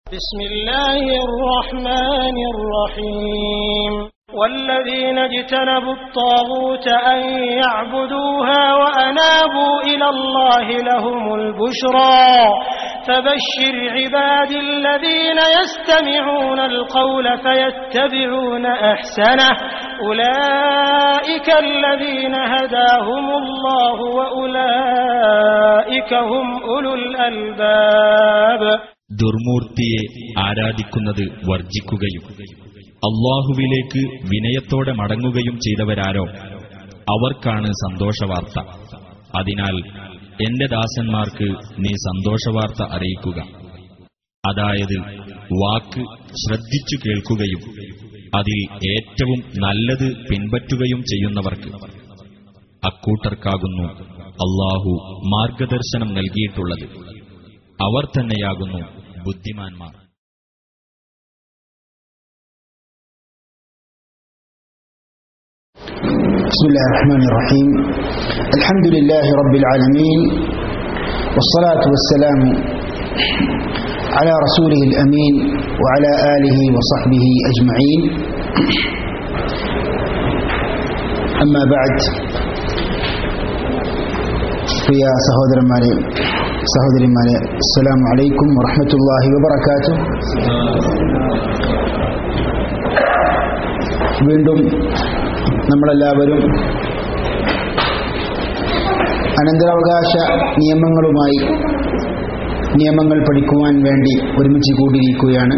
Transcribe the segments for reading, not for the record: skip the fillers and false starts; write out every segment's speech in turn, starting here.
بسم الله الرحمن الرحيم والذين اجتنبوا الطاغوت أن يعبدوها وأنابوا إلى الله لهم البشرى فبشر عبادي الذين يستمعون القول فيتبعون أحسنه أولئك الذين هداهم الله وأولئك هم أولو الألباب. ദുർമൂർത്തിയെ ആരാധിക്കുന്നത് വർജിക്കുകയും അല്ലാഹുവിലേക്ക് വിനയത്തോടെ മടങ്ങുകയും ചെയ്തവരാരോ അവർക്കാണ് സന്തോഷവാർത്ത. അതിനാൽ എന്റെ ദാസന്മാർക്ക് നീ സന്തോഷവാർത്ത അറിയിക്കുക. അതായത് വാക്ക് ശ്രദ്ധിച്ചു കേൾക്കുകയും അതിൽ ഏറ്റവും നല്ലത് പിൻപറ്റുകയും ചെയ്യുന്നവർക്ക്. അക്കൂട്ടർക്കാകുന്നു അല്ലാഹു മാർഗദർശനം നൽകിയിട്ടുള്ളത്. അവർ തന്നെയാകുന്നു ബുദ്ധിമാന്മാർ. ബിസ്മില്ലാഹിർ റഹ്മാനിർ റഹീം. അൽഹംദുലില്ലാഹി റബ്ബിൽ ആലമീൻ വസ്സലാത്തു വസ്സലാമു അലാ റസൂലിഹിൽ അമീൻ വഅലാ ആലിഹി വസഹ്ബിഹി അജ്മഈൻ. അമ്മാ ബഅദ്. പ്രിയ സഹോദരന്മാരെ, സഹോദരിമാരെ, അസ്സലാമു അലൈക്കും വറഹ്മത്തുള്ളാഹി വബറകാതുഹു. വീണ്ടും നമ്മളെല്ലാവരും അനന്തരാവകാശ നിയമങ്ങൾ പഠിക്കുവാൻ വേണ്ടി ഒരുമിച്ച് കൂടിയിരിക്കുകയാണ്.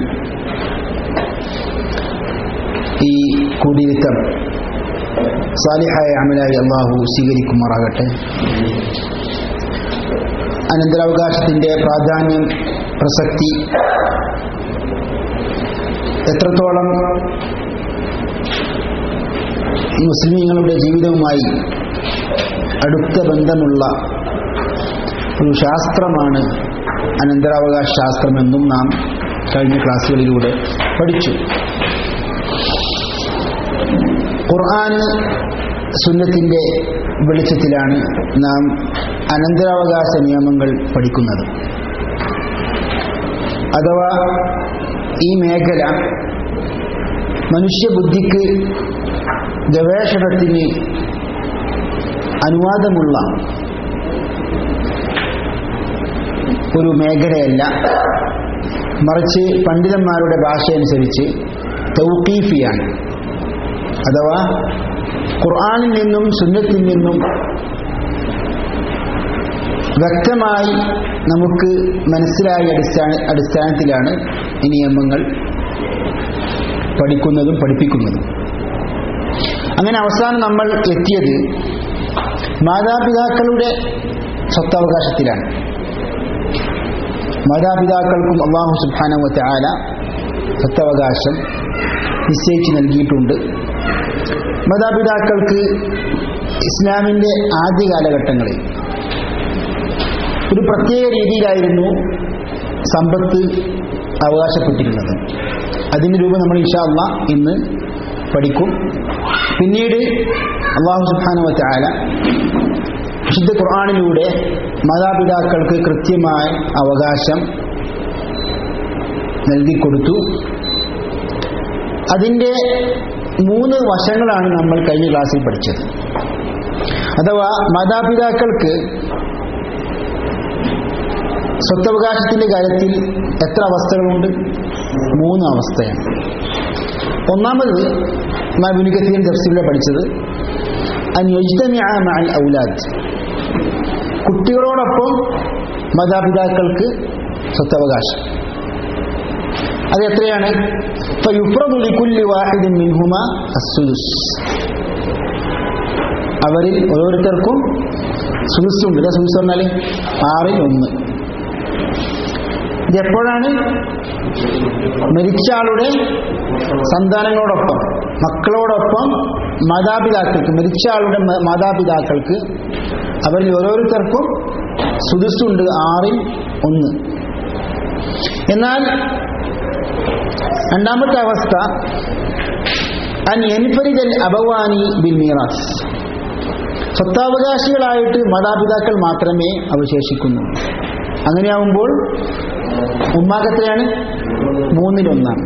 ഈ കൂടിയിരുത്തം സാലിഹായ അമലായി അല്ലാഹു സ്വീകരിക്കുമാറാകട്ടെ. അനന്തരാവകാശത്തിന്റെ പ്രാധാന്യം, പ്രസക്തി എത്രത്തോളം മുസ്ലിമീങ്ങളുടെ ജീവിതവുമായി അടുത്ത ബന്ധമുള്ള ഒരു ശാസ്ത്രമാണ് അനന്തരാവകാശ ശാസ്ത്രമെന്നും നാം കഴിഞ്ഞ ക്ലാസ്സുകളിലൂടെ പഠിച്ചു. ഖുർആൻ സുന്നത്തിന്റെ വെളിച്ചത്തിലാണ് നാം അനന്തരാവകാശ നിയമങ്ങൾ പഠിക്കുന്നത്. അഥവാ ഈ മേഖല മനുഷ്യബുദ്ധിക്ക് ഗവേഷണത്തിന് അനുവാദമുള്ള ഒരു മേഖലയല്ല, മറിച്ച് പണ്ഡിതന്മാരുടെ ഭാഷയനുസരിച്ച് തൗഖീഫിയാണ്. അഥവാ ഖുർആനിൽ നിന്നും സുന്നത്തിൽ നിന്നും വ്യക്തമായി നമുക്ക് മനസ്സിലായ അടിസ്ഥാനത്തിലാണ് ഈ നിയമങ്ങൾ പഠിക്കുന്നതും പഠിപ്പിക്കുന്നതും. അങ്ങനെ അവസാനം നമ്മൾ എത്തിയത് മാതാപിതാക്കളുടെ സ്വത്തവകാശത്തിലാണ്. മാതാപിതാക്കൾക്കും അല്ലാഹു സുബ്ഹാനഹു വ തആല സ്വത്തവകാശം നിശ്ചയിച്ച് നൽകിയിട്ടുണ്ട്. മാതാപിതാക്കൾക്ക് ഇസ്ലാമിന്റെ ആദ്യ കാലഘട്ടങ്ങളിൽ ഒരു പ്രത്യേക രീതിയിലായിരുന്നു സമ്പത്ത് അവകാശപ്പെട്ടിരുന്നത്. അതിന്റെ രൂപം നമ്മൾ ഇൻഷാ അല്ലാഹ് ഇന്ന് പഠിക്കും. പിന്നീട് അല്ലാഹു സുബ്ഹാനഹു വ തആല വിശുദ്ധ ഖുർആനിലൂടെ മാതാപിതാക്കൾക്ക് കൃത്യമായ അവകാശം നൽകിക്കൊടുത്തു. അതിന്റെ 3 വശങ്ങളാണ് നമ്മൾ കഴിഞ്ഞ ക്ലാസ്സിൽ പഠിച്ചത്. അഥവാ മാതാപിതാക്കൾക്ക് സ്വത്തവകാശത്തിന്റെ കാര്യത്തിൽ എത്ര അവസ്ഥകളുണ്ട്? 3 അവസ്ഥയാണ്. ഒന്നാമത് ഇബ്നു കസീർ തഫ്സീറിൽ പഠിച്ചത് അൻ യജ്തമിഅ മഅൽ ഔലാദ്, കുട്ടികളോടൊപ്പം മാതാപിതാക്കൾക്ക് സ്വത്തവകാശം. അത് എത്രയാണ്? ഫയുഫ്റദു ലികുല്ലി വാഹിദിൻ മിൻഹുമാ അസ്സുദുസ്, അവരിൽ ഓരോരുത്തർക്കും സുദുസുണ്ട്. സുദുസ് പറഞ്ഞാൽ 6/1. ഇതെപ്പോഴാണ്? മരിച്ച ആളുടെ സന്താനങ്ങളോടൊപ്പം, മക്കളോടൊപ്പം മാതാപിതാക്കൾക്ക്, മരിച്ച ആളുടെ മാതാപിതാക്കൾക്ക് അവരിൽ ഓരോരുത്തർക്കും സുദുസുണ്ട്, 6/1. എന്നാൽ രണ്ടാമത്തെ അവസ്ഥ അൻ യൻഫരിദൽ അബവാനി ബിൽ മീറാസ്, സ്വത്താവകാശികളായിട്ട് മാതാപിതാക്കൾ മാത്രമേ അവശേഷിക്കുന്നു. അങ്ങനെയാവുമ്പോൾ ഉമ്മാക്ക് എത്രയാണ്? മൂന്നിലൊന്നാണ്.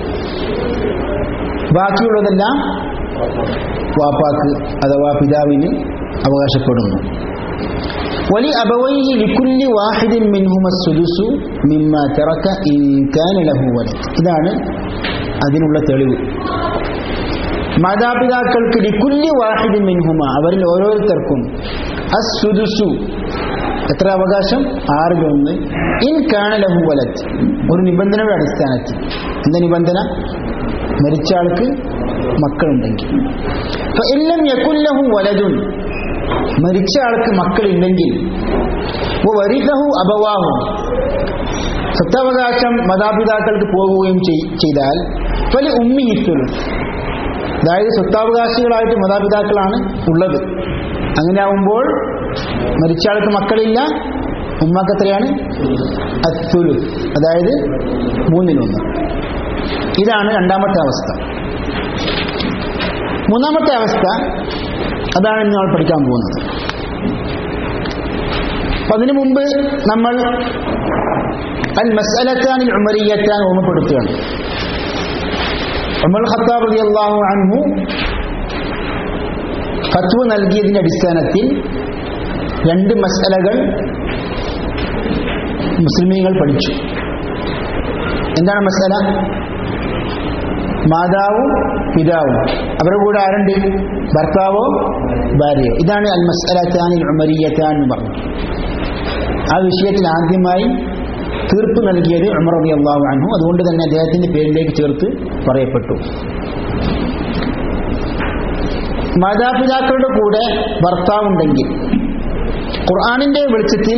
ബാക്കിയുള്ളതെല്ലാം വാപ്പാക്ക് അഥവാ പിതാവിന് അവകാശപ്പെടുന്നു. വലി അബവൈഹി ലികുല്ലി വാഹിദിൻ മിൻഹുമ അസ്സുദുസു മിമ്മാ തറക ഇൻ കാന ലഹു വലദ്. ഇതാണ് അതിനുള്ള തെളിവ്. മാതാപിതാക്കൾക്ക് ലികുല്ലി വാഹിദിൻ മിൻഹുമ, അവരിൽ ഓരോരുത്തർക്കും അസ്സുദുസു, എത്ര അവകാശം? 6/1. ഇൻ കാന ലഹു വലദ്, ഒരു നിബന്ധനയുടെ അടിസ്ഥാനത്തിൽ. എന്താ നിബന്ധന? മരിച്ച ആൾക്ക് മക്കളുണ്ടെങ്കിൽ. ഫഇല്ലം യകുൽ ലഹു വലദുൻ, മരിച്ച ആൾക്ക് മക്കളില്ലെങ്കിൽ വരിസഹു അബവാഹു, സ്വത്തവകാശം മാതാപിതാക്കൾക്ക് പോകുകയും ചെയ്താൽ ഫലി ഉമ്മിഹി സുലുസ്, അതായത് സ്വത്താവകാശികളായിട്ട് മാതാപിതാക്കളാണ് ഉള്ളത്. അങ്ങനെ ആവുമ്പോൾ മരിച്ച ആൾക്ക് മക്കളില്ല, ഉമ്മാക്ക് എത്രയാണ്? അസ്സുലുസ്, അതായത് 3/1. ഇതാണ് രണ്ടാമത്തെ അവസ്ഥ. മൂന്നാമത്തെ അവസ്ഥ അതാണ് ഇന്ന് നമ്മൾ പഠിക്കാൻ പോകുന്നത്. അതിനു മുമ്പ് നമ്മൾ അൽ മസ്അലത്താനിൽ ഉമരിയ്യത്താൻ ഓർമ്മപ്പെടുത്തുകയാണ്. ഉമർ ഖത്താബ് റളിയല്ലാഹു അൻഹു ഫത്വ നൽകിയതിന്റെ അടിസ്ഥാനത്തിൽ 2 മസ്അലകൾ മുസ്ലിമീങ്ങൾ പഠിച്ചു. എന്താണ് മസ്അല? മാതാവും പിതാവും, അവരുടെ കൂടെ ആരുണ്ട്? ഭർത്താവോ ഭാര്യയോ? ഇതാണ് അൽ മസ്അലത്താനിൽ ഉമരിയ്യത്താൻ എന്ന് പറഞ്ഞു. ആ വിഷയത്തിൽ ആദ്യമായി തീർപ്പ് നൽകിയത് ഉമർ റളിയല്ലാഹു അൻഹു. അതുകൊണ്ട് തന്നെ അദ്ദേഹത്തിന്റെ പേരിലേക്ക് ചേർത്ത് പറയപ്പെട്ടു. മാതാപിതാക്കളുടെ കൂടെ ഭർത്താവുണ്ടെങ്കിൽ ഖുർആനിന്റെ വെളിച്ചത്തിൽ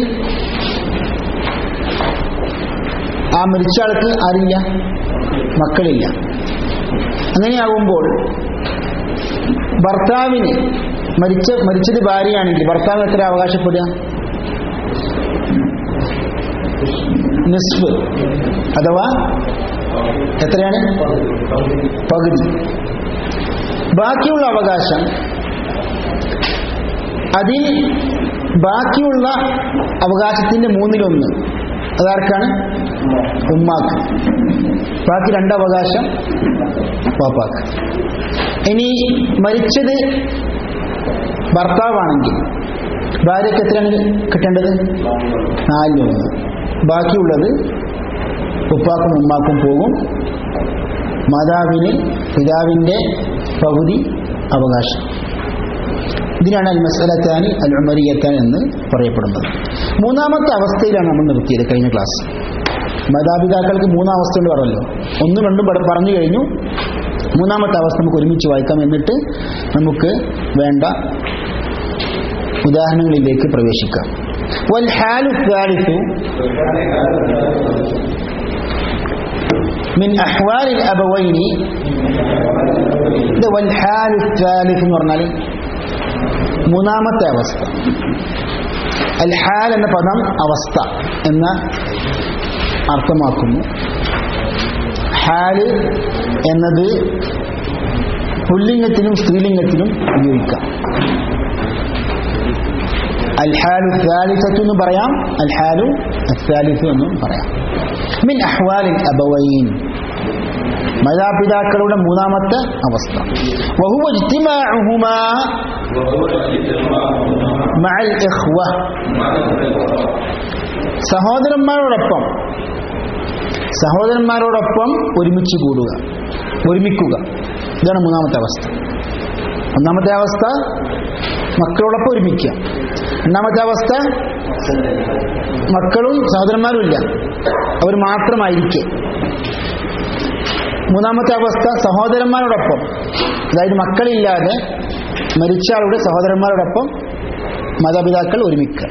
ആ മരിച്ച ആൾക്ക് ആരില്ല? മക്കളില്ല. അങ്ങനെയാകുമ്പോൾ ഭർത്താവിന് മരിച്ചത് ഭാര്യയാണെങ്കിൽ ഭർത്താവ് എത്ര അവകാശപ്പെടുക? നിസ്ഫ്, അഥവാ എത്രയാണ്? പകുതി. ബാക്കിയുള്ള അവകാശം, അതിൽ ബാക്കിയുള്ള അവകാശത്തിന്റെ 3/1 അതാർക്കാണ്? ഉമ്മാക്ക്. ബാക്കി 2 അവകാശം പാപ്പാക്ക്. ഇനി മരിച്ചത് ഭർത്താവാണെങ്കിൽ ഭാര്യയ്ക്ക് എത്രയാണ് കിട്ടേണ്ടത്? 4/1. ബാക്കിയുള്ളത് ഉപ്പാക്കും ഉമ്മാക്കും പോകും. മാതാവിന് പിതാവിന്റെ പകുതി അവകാശം. ഇതിനാണ് അൽ മസ്അലത്താനി അൽ ഉമരിയ്യത്താൻ എന്ന് പറയപ്പെടുന്നത്. മൂന്നാമത്തെ അവസ്ഥയിലാണ് നമ്മൾ നിർത്തിയത് കഴിഞ്ഞ ക്ലാസ്. മാതാപിതാക്കൾക്ക് 3 അവസ്ഥയുണ്ട് പറഞ്ഞല്ലോ. 1, 2 പറഞ്ഞു കഴിഞ്ഞു. മൂന്നാമത്തെ അവസ്ഥ നമുക്ക് ഒരുമിച്ച് വായിക്കാം. എന്നിട്ട് നമുക്ക് വേണ്ട ഉദാഹരണങ്ങളിലേക്ക് പ്രവേശിക്കാം. വൽ ഹാലു الثالث من أحوال الأبوين. ഇത് വൽ ഹാലു الثالث എന്ന് പറഞ്ഞാൽ മൂന്നാമത്തെ അവസ്ഥ. അൽ ഹാൽ എന്ന പദം അവസ്ഥ എന്ന അർത്ഥമാക്കുന്നു. ഹാല് എന്നത് പുല്ലിംഗത്തിനും സ്ത്രീലിംഗത്തിനും ഉപയോഗിക്കാം. അൽ ഹാലു الثالثة എന്നും പറയാം, അൽ ഹാലു الثالث എന്നും പറയാം. മിൻ അഹ്വാലിൽ അബവൈൻ, മാതാപിതാക്കളുടെ മൂന്നാമത്തെ അവസ്ഥ. വഹുവ ഇജ്തിമാഉഹുമാ മഅൽ ഇഖ്വ, സഹോദരന്മാരോടൊപ്പം ഒരുമിക്കുക. ഇതാണ് മൂന്നാമത്തെ അവസ്ഥ. ഒന്നാമത്തെ അവസ്ഥ മക്കളോടൊപ്പം ഒരുമിക്കുക. രണ്ടാമത്തെ അവസ്ഥ മക്കളും സഹോദരന്മാരും ഇല്ല, അവർ മാത്രമായിരിക്കെ. മൂന്നാമത്തെ അവസ്ഥ സഹോദരന്മാരോടൊപ്പം, അതായത് മക്കളില്ലാതെ മരിച്ച ആളുടെ സഹോദരന്മാരോടൊപ്പം മാതാപിതാക്കൾ ഒരുമിക്കുക.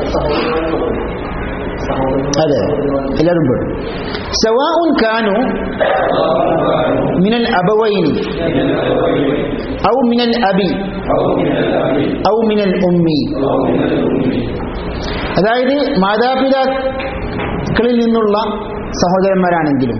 അതെ, എല്ലാവരും പെടും. സവാഉൻ കാനു മിനൽ അബവൈനി ഔ മിനൽ അബി ഔ മിനൽ ഉമ്മി. അതായത് മാതാപിതാക്കളിൽ നിന്നുള്ള സഹോദരന്മാരാണെങ്കിലും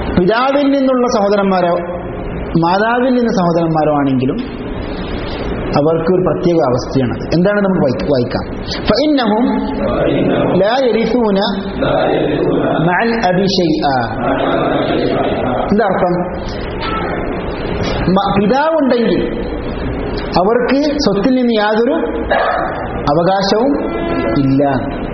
പിതാവിൽ നിന്നുള്ള സഹോദരന്മാരോ മാതാവിൽ നിന്ന് സഹോദരന്മാരോ ആണെങ്കിലും അവർക്ക് ഒരു പ്രത്യേക അവസ്ഥയാണ്. എന്താണ് നമുക്ക് വായിക്കാം. ഫഇന്നഹും ലാ യരിസൂന മഅൽ അബി ശൈആ. എന്താ അർത്ഥം? പിതാവുണ്ടെങ്കിൽ അവർക്ക് സ്വത്തിൽ നിന്ന് യാതൊരു അവകാശവും ഇല്ല.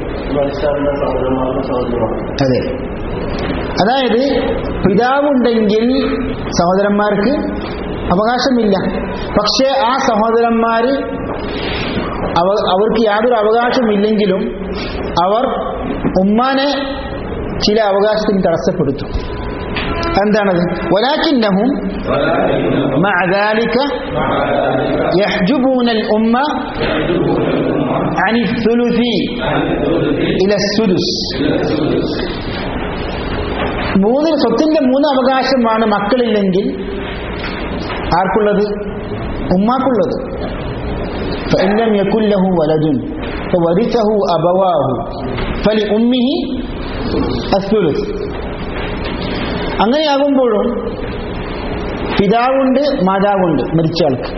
അതെ, അതായത് പിതാവുണ്ടെങ്കിൽ സഹോദരന്മാർക്ക് അവകാശമില്ല. പക്ഷേ ആ സഹോദരന്മാര് അവർക്ക് യാതൊരു അവകാശമില്ലെങ്കിലും അവർ ഉമ്മാനെ ചില അവകാശത്തിന് തടസ്സപ്പെടുത്തും. എന്താണത്? വലാകിന്നഹും മഅ ദാലിക യഹ്ജുബൂനൽ ഉമ്മ അനി സുലുസി ഇല സുദുസ്. സ്വത്തിന്റെ 3 അവകാശമാണ് മക്കളില്ലെങ്കിൽ ആർക്കുള്ളത്? ഉമ്മാക്കുള്ളത്. فإن لم يكن له ولد فورثه أبواه فلأمه الثلث. അങ്ങനെയാകുമ്പോഴും പിതാവുണ്ട്, മാതാവുണ്ട്, മരിച്ച ആൾക്ക്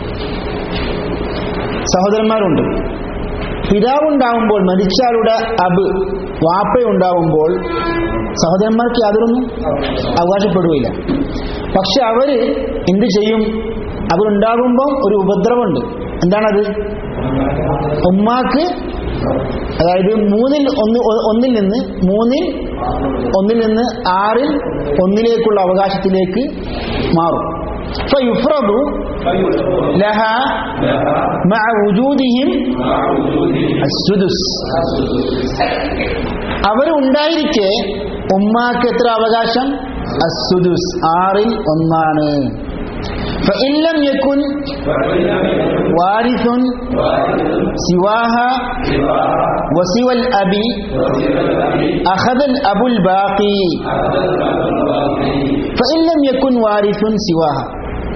സഹോദരന്മാരുണ്ട്. പിതാവുണ്ടാവുമ്പോൾ, മരിച്ചയാളുടെ വാപ്പയുണ്ടാവുമ്പോൾ സഹോദരന്മാർക്ക് യാതൊരൊന്നും അവകാശപ്പെടുകയില്ല. പക്ഷെ അവര് എന്ത് ചെയ്യും? അവരുണ്ടാകുമ്പോൾ ഒരു ഉപദ്രവമുണ്ട്. എന്താണത്? ഉമ്മാക്ക്, അതായത് 1 നിന്ന് 6 അവകാശത്തിലേക്ക് മാറും. فيفرض لها مع وجودهم السدس. അവരുണ്ടായിരിക്കെ ഉമ്മാക്ക് എത്ര അവകാശം? السدس, 1/6. فإن لم يكن وارث سواها وسوى الأبي أخذ الأب الباقي. فإن لم يكن وارث سواها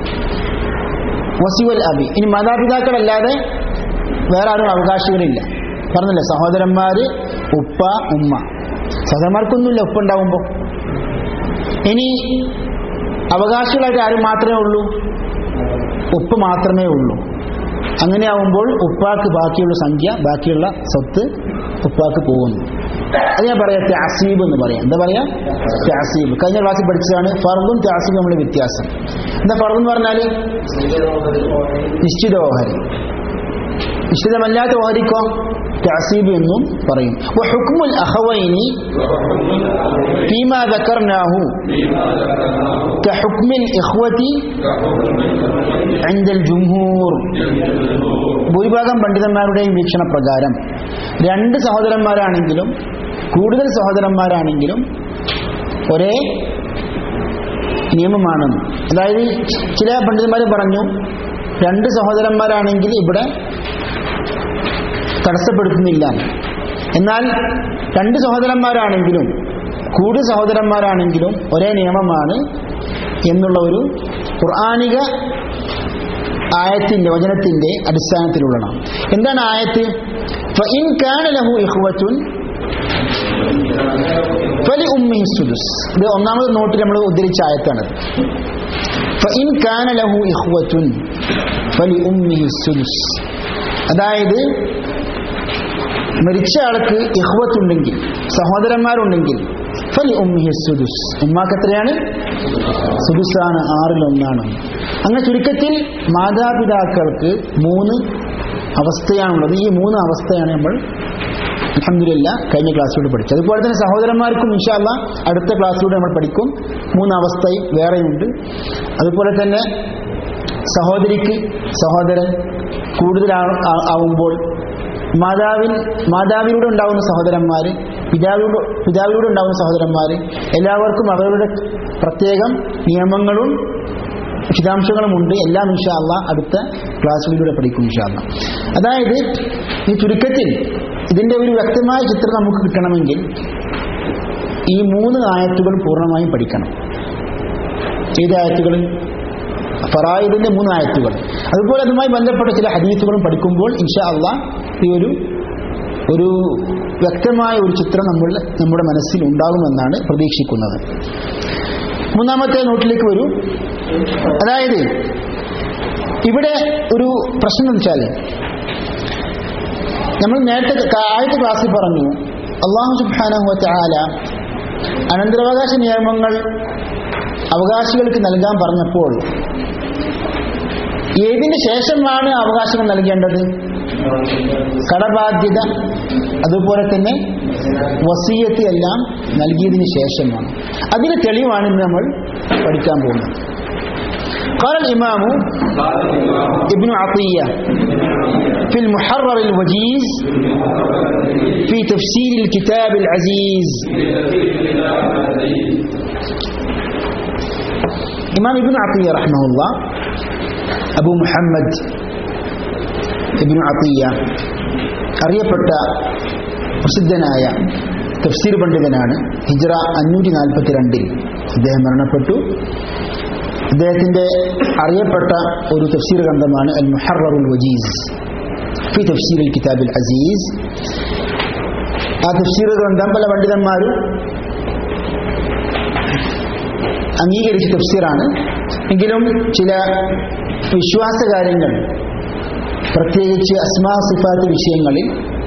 وسوى الأبي. ഇനി മാതാപിതാക്കളല്ലാതെ വേറെ ആരും അവകാശികളില്ല. പറഞ്ഞില്ലേ, സഹോദരന്മാര്, ഉപ്പ, ഉമ്മ. സഹോദരന്മാർക്കൊന്നുമില്ല ഉപ്പ ഉണ്ടാവുമ്പോ. ഇനി അവകാശികളായിട്ട് ആരും മാത്രമേ ഉള്ളൂ? ഉപ്പ മാത്രമേ ഉള്ളൂ. അങ്ങനെയാവുമ്പോൾ ഉപ്പാക്ക് ബാക്കിയുള്ള സംഖ്യ, ബാക്കിയുള്ള സ്വത്ത് ഉപ്പാക്ക് പോകുന്നു. അത് ഞാൻ പറയാം തഅസീബ് എന്ന് പറയാം. എന്താ പറയാ? തഅസീബ്. കഴിഞ്ഞ ക്ലാസ്സിൽ പഠിച്ചതാണ് ഫർദും തഅസീബും തമ്മിലുള്ള വ്യത്യാസം. എന്താ ഫർദ് എന്ന് പറഞ്ഞാൽ? നിശ്ചിത ഓഹരി. നിശ്ചിതമല്ലാത്ത ഓഹരിക്കോ തഅസീബ് എന്നും പറയും. വഹുക്മുൽ അഖവൈനി ഫീമാ ദക്കർനാഹു കഹുക്മിൽ ഇഖ്വതി ഇൻദൽ ജുംഹൂർ. ഭൂരിഭാഗം പണ്ഡിതന്മാരുടെയും വീക്ഷണപ്രകാരം 2 സഹോദരന്മാരാണെങ്കിലും കൂടുതൽ സഹോദരന്മാരാണെങ്കിലും ഒരേ നിയമമാണ്. അതായത് ചില പണ്ഡിതന്മാർ പറഞ്ഞു 2 സഹോദരന്മാരാണെങ്കിൽ ഇവിടെ തടസ്സപ്പെടുത്തുന്നില്ല. എന്നാൽ 2 സഹോദരന്മാരാണെങ്കിലും കൂടുതൽ സഹോദരന്മാരാണെങ്കിലും ഒരേ നിയമമാണ് എന്നുള്ള ഒരു ഖുർആനിക ആയത്തിന്റെ, വചനത്തിന്റെ അടിസ്ഥാനത്തിലുള്ളതാണ്. എന്താണ് ആയത്ത്? ഫഇൻ കാന ലഹു ഇഖ്വത്തുൻ ഫലിഉമ്മിഹി സുദുസ്. ഇത് ഒന്നാമത് നോട്ടിൽ നമ്മൾ ഉദ്ധരിച്ച ആയത്താണ്. ഫഇൻ കാന ലഹു ഇഖ്വത്തുൻ ഫലിഉമ്മിഹി സുദുസ്. അതായത് മരിച്ച ആൾക്ക് ഇഖ്വത്തുണ്ടെങ്കിൽ, സഹോദരന്മാരുണ്ടെങ്കിൽ, ഫലിഉമ്മിഹി സുദുസ്, ഉമ്മാക്ക് എത്രയാണ്? സുദുസാണ്, 1/6. അങ്ങനെ ചുരുക്കത്തിൽ മാതാപിതാക്കൾക്ക് 3 അവസ്ഥയാണുള്ളത്. ഈ 3 അവസ്ഥയാണ് നമ്മൾ അൽഹംദുലില്ലാഹ് കഴിഞ്ഞ ക്ലാസ്സിലൂടെ പഠിച്ചത്. അതുപോലെ തന്നെ സഹോദരന്മാർക്കും ഇൻഷാ അല്ലാഹ് അടുത്ത ക്ലാസ്സിലൂടെ നമ്മൾ പഠിക്കും. 3 അവസ്ഥയും വേറെയുണ്ട്. അതുപോലെ തന്നെ സഹോദരിക്ക് സഹോദരൻ കൂടുതലാവുമ്പോൾ മാതാവിലൂടെ ഉണ്ടാവുന്ന സഹോദരന്മാര്, പിതാവിലൂടെ ഉണ്ടാവുന്ന സഹോദരന്മാര്, എല്ലാവർക്കും അവരുടെ പ്രത്യേകം നിയമങ്ങളും വിശദാംശങ്ങളും ഉണ്ട്. എല്ലാം ഇൻഷാ അല്ലാഹ് അടുത്ത ക്ലാസ്സിലൂടെ പഠിക്കും ഇൻഷാ അല്ലാഹ്. അതായത് ഈ ചുരുക്കത്തിൽ ഇതിന്റെ ഒരു വ്യക്തമായ ചിത്രം നമുക്ക് കിട്ടണമെങ്കിൽ ഈ 3 ആയത്തുകൾ പൂർണ്ണമായും പഠിക്കണം. ഏത് ആയത്തുകൾ? ഫറായിദിന്റെ 3 ആയത്തുകൾ. അതുപോലെ അതുമായി ബന്ധപ്പെട്ട ചില ഹദീസുകളും പഠിക്കുമ്പോൾ ഇൻഷാ അല്ലാഹ് ഈ ഒരു വ്യക്തമായ ഒരു ചിത്രം നമ്മുടെ മനസ്സിൽ ഉണ്ടാകുമെന്നാണ് പ്രതീക്ഷിക്കുന്നത്. 3ാമത്തെ നോട്ടിലേക്ക് വരൂ. അതായത് ഇവിടെ ഒരു പ്രശ്നം എന്ന് വെച്ചാൽ നമ്മൾ നേരത്തെ ആദ്യത്തെ ക്ലാസ്സിൽ പറഞ്ഞു അല്ലാഹു സുബ്ഹാനഹു വ തആല അനന്തരാവകാശ നിയമങ്ങൾ അവകാശികൾക്ക് നൽകാൻ പറഞ്ഞപ്പോൾ ഏതിന് ശേഷമാണ് അവകാശങ്ങൾ നൽകേണ്ടത്? കടബാധ്യത അതുപോലെ തന്നെ വസിയത്ത് എല്ലാം നൽകിയതിന് ശേഷമാണ്. അതിന് തെളിവാണ് ഇന്ന് നമ്മൾ പഠിക്കാൻ പോകുന്നത്. قال الإمام ابن عطية في المحرر الوجيز في تفسير الكتاب العزيز. إمام ابن عطية رحمه الله അബു മുഹമ്മദ് ഇബ്നു അത്തിയ അറിയപ്പെട്ട പ്രസിദ്ധനായ തഫ്സീർ പണ്ഡിതനാണ്. ഹിജ്റ 542 അദ്ദേഹം മരണപ്പെട്ടു. അദ്ദേഹത്തിന്റെ അറിയപ്പെട്ട ഒരു തഫ്സീർ ഗ്രന്ഥമാണ് അൽ മുഹററുൽ വജീസ് ഫി തഫ്സീർ അൽ കിതാബിൽ അസീസ്. ആ തഫ്സീർ ഗ്രന്ഥം പല പണ്ഡിതന്മാരും അംഗീകരിച്ച തഫ്സീറാണ്. എങ്കിലും ചില വിശ്വാസകാര്യങ്ങൾ, പ്രത്യേകിച്ച് അസ്മാ സിഫാത്ത് വിഷയങ്ങളിൽ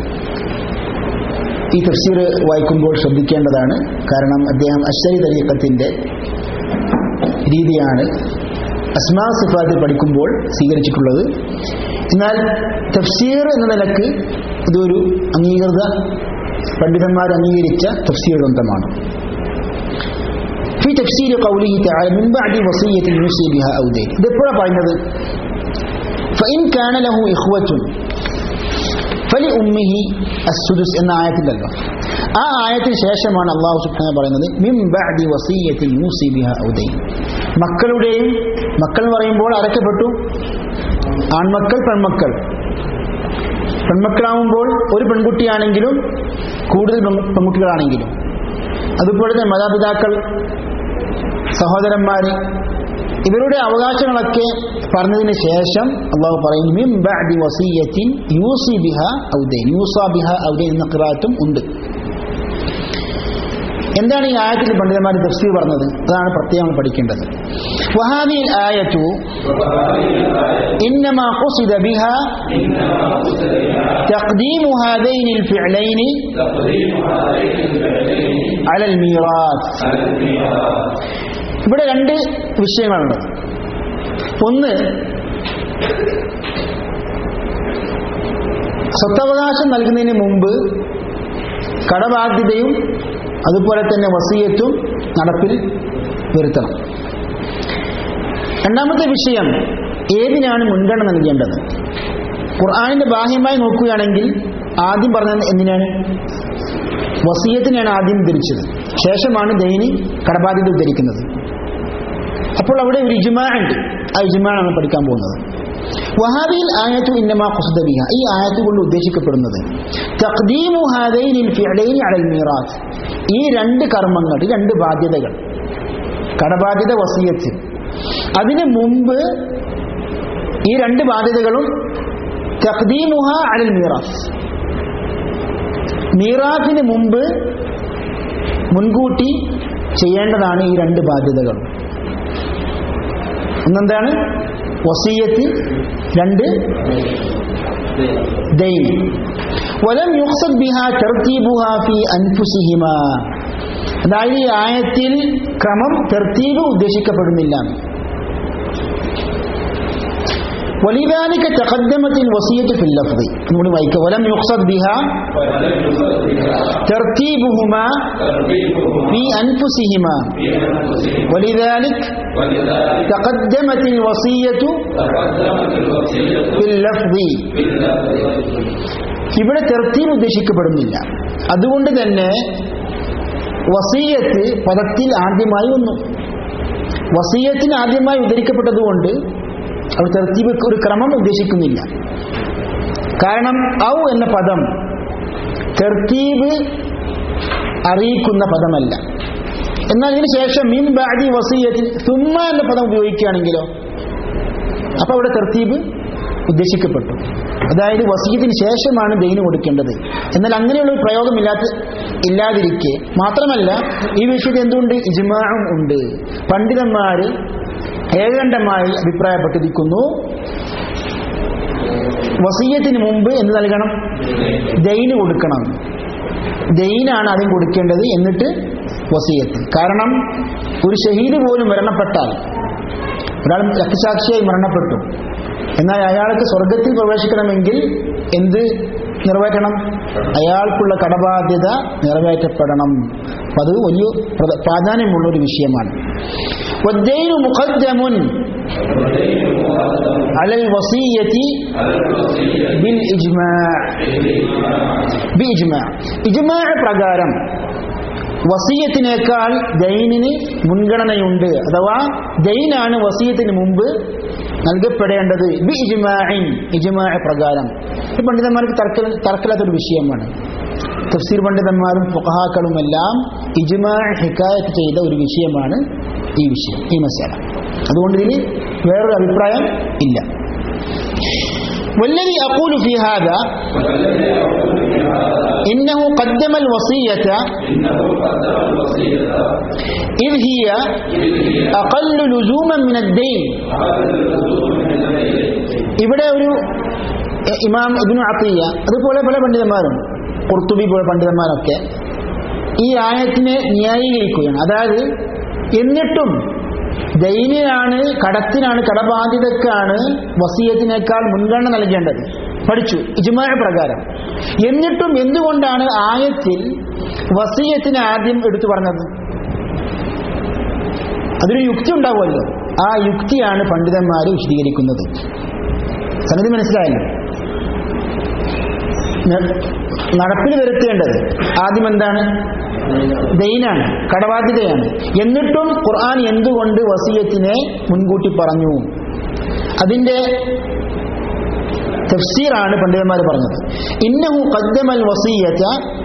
ഈ തഫ്സീർ വായിക്കുമ്പോൾ ശ്രദ്ധിക്കേണ്ടതാണ്. കാരണം അദ്ദേഹം അശ്ശരി തരീഖത്തിന്റെ രീതിയാണ് അസ്മാ സിഫാത്ത് പഠിക്കുമ്പോൾ സ്വീകരിച്ചിട്ടുള്ളത്. എന്നാൽ തഫ്സീർ എന്ന നിലക്ക് ഇതൊരു അംഗീകൃത പണ്ഡിതന്മാർ അംഗീകരിച്ച തഫ്സീർ ഗ്രന്ഥമാണ്. في تفسير قوله تعالى من بعد وصية يوصي بها أو دين. ഇതെപ്പോഴാണ് പറയുന്നത്? فإن كان له إخوة فلأمه السدس എന്ന ആയത്തിലല്ലോ. ആ ആയത്തിന് ശേഷമാണ് അല്ലാഹു സുബ്ഹാനഹു പറയുന്നത് മിൻ ബഅദി വസിയ്യത്തിൻ യൂസി ബിഹാ ഔ ദൈൻ. മക്കളുടെയും, മക്കൾ പറയുമ്പോൾ അടക്കപ്പെട്ടു ആൺമക്കൾ, പെൺമക്കൾ. പെൺമക്കളാവുമ്പോൾ ഒരു പെൺകുട്ടിയാണെങ്കിലും കൂടുതൽ പെൺകുട്ടികളാണെങ്കിലും, അതുപോലെ തന്നെ മാതാപിതാക്കൾ, സഹോദരന്മാര്, ഇവരുടെ അവകാശങ്ങളൊക്കെ പറഞ്ഞതിന് ശേഷം അല്ലാഹു പറയുന്നു മിൻ ബഅദി വസിയ്യത്തിൻ യൂസി ബിഹാ ഔ ദൈൻ. യൂസാ ബിഹാ ഔ ദൈൻ എന്ന ഖിറാഅത്തും ഉണ്ട്. എന്താണ് ഈ ആയത്തിൽ പണ്ഡിതന്മാർ തഫ്സീർ പറഞ്ഞത്? അതാണ് പ്രത്യേകം പഠിക്കേണ്ടത്. വഹാദിൽ ആയത്തു ഇന്നമാ ഖുസിദ ബിഹാ തഖ്ദീമു ഹാദൈനിൽ ഫിഅലൈനി അലൽ മീറാത്ത്. ഇവിടെ രണ്ട് വിഷയങ്ങളുണ്ട്. ഒന്ന്, സ്വത്തവകാശം നൽകുന്നതിന് മുമ്പ് കടബാധ്യതയും അതുപോലെ തന്നെ വസിയത്തും നടപ്പിൽ വരുത്തണം. രണ്ടാമത്തെ വിഷയം, ഏതിനാണ് മുൻഗണന നൽകേണ്ടത്? ഖുർആനിന്റെ ബാഹ്യമായി നോക്കുകയാണെങ്കിൽ ആദ്യം പറഞ്ഞത് എന്തിനാണ്? വസിയത്തിനാണ് ആദ്യം ഉദ്ധരിച്ചത്, ശേഷമാണ് ദൈനി കടബാധ്യത ഉദ്ധരിക്കുന്നത്. അപ്പോൾ അവിടെ ഒരു ഇജ്മാ ഉണ്ട്. ആ ഇജ്മാ ആണ് പഠിക്കാൻ പോകുന്നത്. വഹാദിൽ ആയത്തു ഇന്നമാ ഖുസിദ ബിഹാ, ഈ ആയത്ത് കൊണ്ട് ഉദ്ദേശിക്കപ്പെടുന്നത് തഖ്ദീമു ഹാദൈനിൽ ഫിഅലൈനി അലൽ മീറാത്ത്, ഈ രണ്ട് കർമ്മങ്ങൾ, ഈ രണ്ട് ബാധ്യതകൾ, കടബാധ്യത, വസിയത്ത്, അതിനു മുമ്പ് ഈ രണ്ട് ബാധ്യതകളും തഖ്ദീമുഹാ അലൽ മീറാത്ത്, മീറാത്തിന് മുമ്പ് മുൻകൂട്ടി ചെയ്യേണ്ടതാണ് ഈ രണ്ട് ബാധ്യതകൾ. ഒന്നെന്താണ്? വസിയത്ത്, രണ്ട് ദൈൻ. വലം യുഖ്സദ് ബിഹാ തർതീബുഹാ ഫീ അൻഫുസിഹിമാ, അതായത് ഈ ആയത്തിൽ ക്രമം, തർതീബ് ഉദ്ദേശിക്കപ്പെടുന്നില്ല. ولذلك تقدمت الوصية في اللفظ. ولم يقصد بها ترتيبهما في أنفسهما ولذلك تقدمت الوصية في اللفظ. ഇവിടെ തർത്തീബ് ഉദ്ദേശിക്കപ്പെടുന്നില്ല. അതുകൊണ്ട് തന്നെ വസിയത്ത് പദത്തിൽ ആദ്യമായി വന്നു. വസിയത്തിന് ആദ്യമായി ഉദ്ധരിക്കപ്പെട്ടതുകൊണ്ട് അവർ തർത്തീബ്, ഒരു ക്രമം ഉദ്ദേശിക്കുന്നില്ല. കാരണം ഔ എന്ന പദം തർത്തീബ് അറിയിക്കുന്ന പദമല്ല. എന്നാൽ ഇതിന് ശേഷം മിൻ ബഅദി വസിയത്തിൻ സുമ്മ എന്ന പദം ഉപയോഗിക്കുകയാണെങ്കിലോ അപ്പോൾ അവിടെ തർത്തീബ് ഉദ്ദേശിക്കപ്പെട്ടു. അതായത് വസിയത്തിന് ശേഷമാണ് ദൈന് കൊടുക്കേണ്ടത്. എന്നാൽ അങ്ങനെയുള്ള ഒരു പ്രയോഗം ഇല്ലാതിരിക്കെ മാത്രമല്ല, ഈ വിഷയത്തിൽ എന്തുകൊണ്ട് ഇജ്മാഉം ഉണ്ട്. പണ്ഡിതന്മാർ ഏകകണ്ഠമായി അഭിപ്രായപ്പെട്ടിരിക്കുന്നു വസിയ്യത്തിന് മുമ്പ് എന്ത് നൽകണം? ദൈന് കൊടുക്കണം. ദൈനാണ് ആദ്യം കൊടുക്കേണ്ടത്, എന്നിട്ട് വസിയ്യത്ത്. കാരണം ഒരു ഷഹീദ് പോലും മരണപ്പെട്ടാൽ, ഒരാൾ രക്തസാക്ഷിയായി മരണപ്പെട്ടു, എന്നാൽ അയാൾക്ക് സ്വർഗത്തിൽ പ്രവേശിക്കണമെങ്കിൽ എന്ത് നിറവേറ്റണം? അയാൾക്കുള്ള കടബാധ്യത നിറവേറ്റപ്പെടണം. അപ്പം അത് വലിയ പ്രാധാന്യമുള്ള ഒരു വിഷയമാണ്. വദ്ദൈനു മുഖദ്ദമുൻ അലൽ വസിയ്യതി ബിൽ ഇജ്മാഅ് പ്രകാരം വസിയ്യത്തിനേക്കാൾ ദൈനിന് മുൻഗണനയുണ്ട്. അഥവാ ദൈനാണ് വസിയ്യത്തിന് മുമ്പ് നൽകപ്പെടേണ്ടത്. ബി ഇജ്മാഇൻ, ഇജ്മാഅ് പ്രകാരം. ഈ പണ്ഡിതന്മാർക്ക് തർക്കമില്ലാത്തൊരു വിഷയമാണ്. തഫ്സീർ പണ്ഡിതന്മാരും ഫുഖഹാക്കളുമെല്ലാം ഇജ്മാഅ് ഹികായത്ത് ചെയ്ത ഒരു വിഷയമാണ് ഈ വിഷയം, ഈ മസല. അതുകൊണ്ട് ഇതിന് വേറൊരു അഭിപ്രായം ഇല്ല. والذي أقول في هذا إنه قدم الوصية إذ هي أقل لزوما من الدين. ഇവിടെ ഒരു ഇമാം ഇബ്നു അത്തിയ്യ, അതുപോലെ പല പണ്ഡിതന്മാരും, ഖുർത്തുബി പോലെ പണ്ഡിതന്മാരൊക്കെ ഈ ആയത്തിനെ ന്യായീകരിക്കുകയാണ്. അതായത് എന്നിട്ടും ദൈനിനാണ്, കടത്തിനാണ്, കടബാധ്യതക്കാണ് വസിയ്യത്തിനേക്കാൾ മുൻഗണന നൽകേണ്ടത്. പഠിച്ചു ഇജ്മാഅ് പ്രകാരം. എന്നിട്ടും എന്തുകൊണ്ടാണ് ആയത്തിൽ വസിയ്യത്തിനെ ആദ്യം എടുത്തു പറഞ്ഞത്? അതൊരു യുക്തി ഉണ്ടാവുമല്ലോ. ആ യുക്തിയാണ് പണ്ഡിതന്മാർ വിശദീകരിക്കുന്നത്. സംഗതി മനസ്സിലായല്ലോ. നടപ്പിൽ വരുത്തേണ്ടത് ആദ്യം എന്താണ്? ദൈനാണ്, കടബാധ്യതയാണ്. എന്നിട്ടും ഖുർആൻ എന്തുകൊണ്ട് വസിയ്യത്തിനെ മുൻകൂട്ടി പറഞ്ഞു? അതിന്റെ തഫ്സീറാണ് പണ്ഡിതന്മാർ പറഞ്ഞത്. ഇന്നഹു ഖദ്ദമൽ വസിയ്യത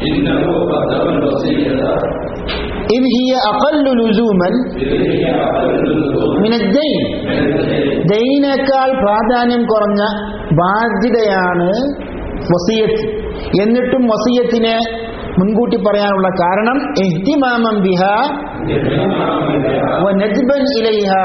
ഇദ് ഹിയ അഖല്ലു ലുസൂമൻ മിനദ്ദൈൻ. ദൈനേക്കാൾ പ്രാധാന്യം കുറഞ്ഞ ബാധ്യതയാണ് വസിയ്യത്ത്. എന്നിട്ടും വസിയ്യത്തിനെ മുൻകൂട്ടി പറയാനുള്ള കാരണം ഇഹ്തിമാമൻ ബിഹാ വനജ്ബൻ ഇലൈഹാ,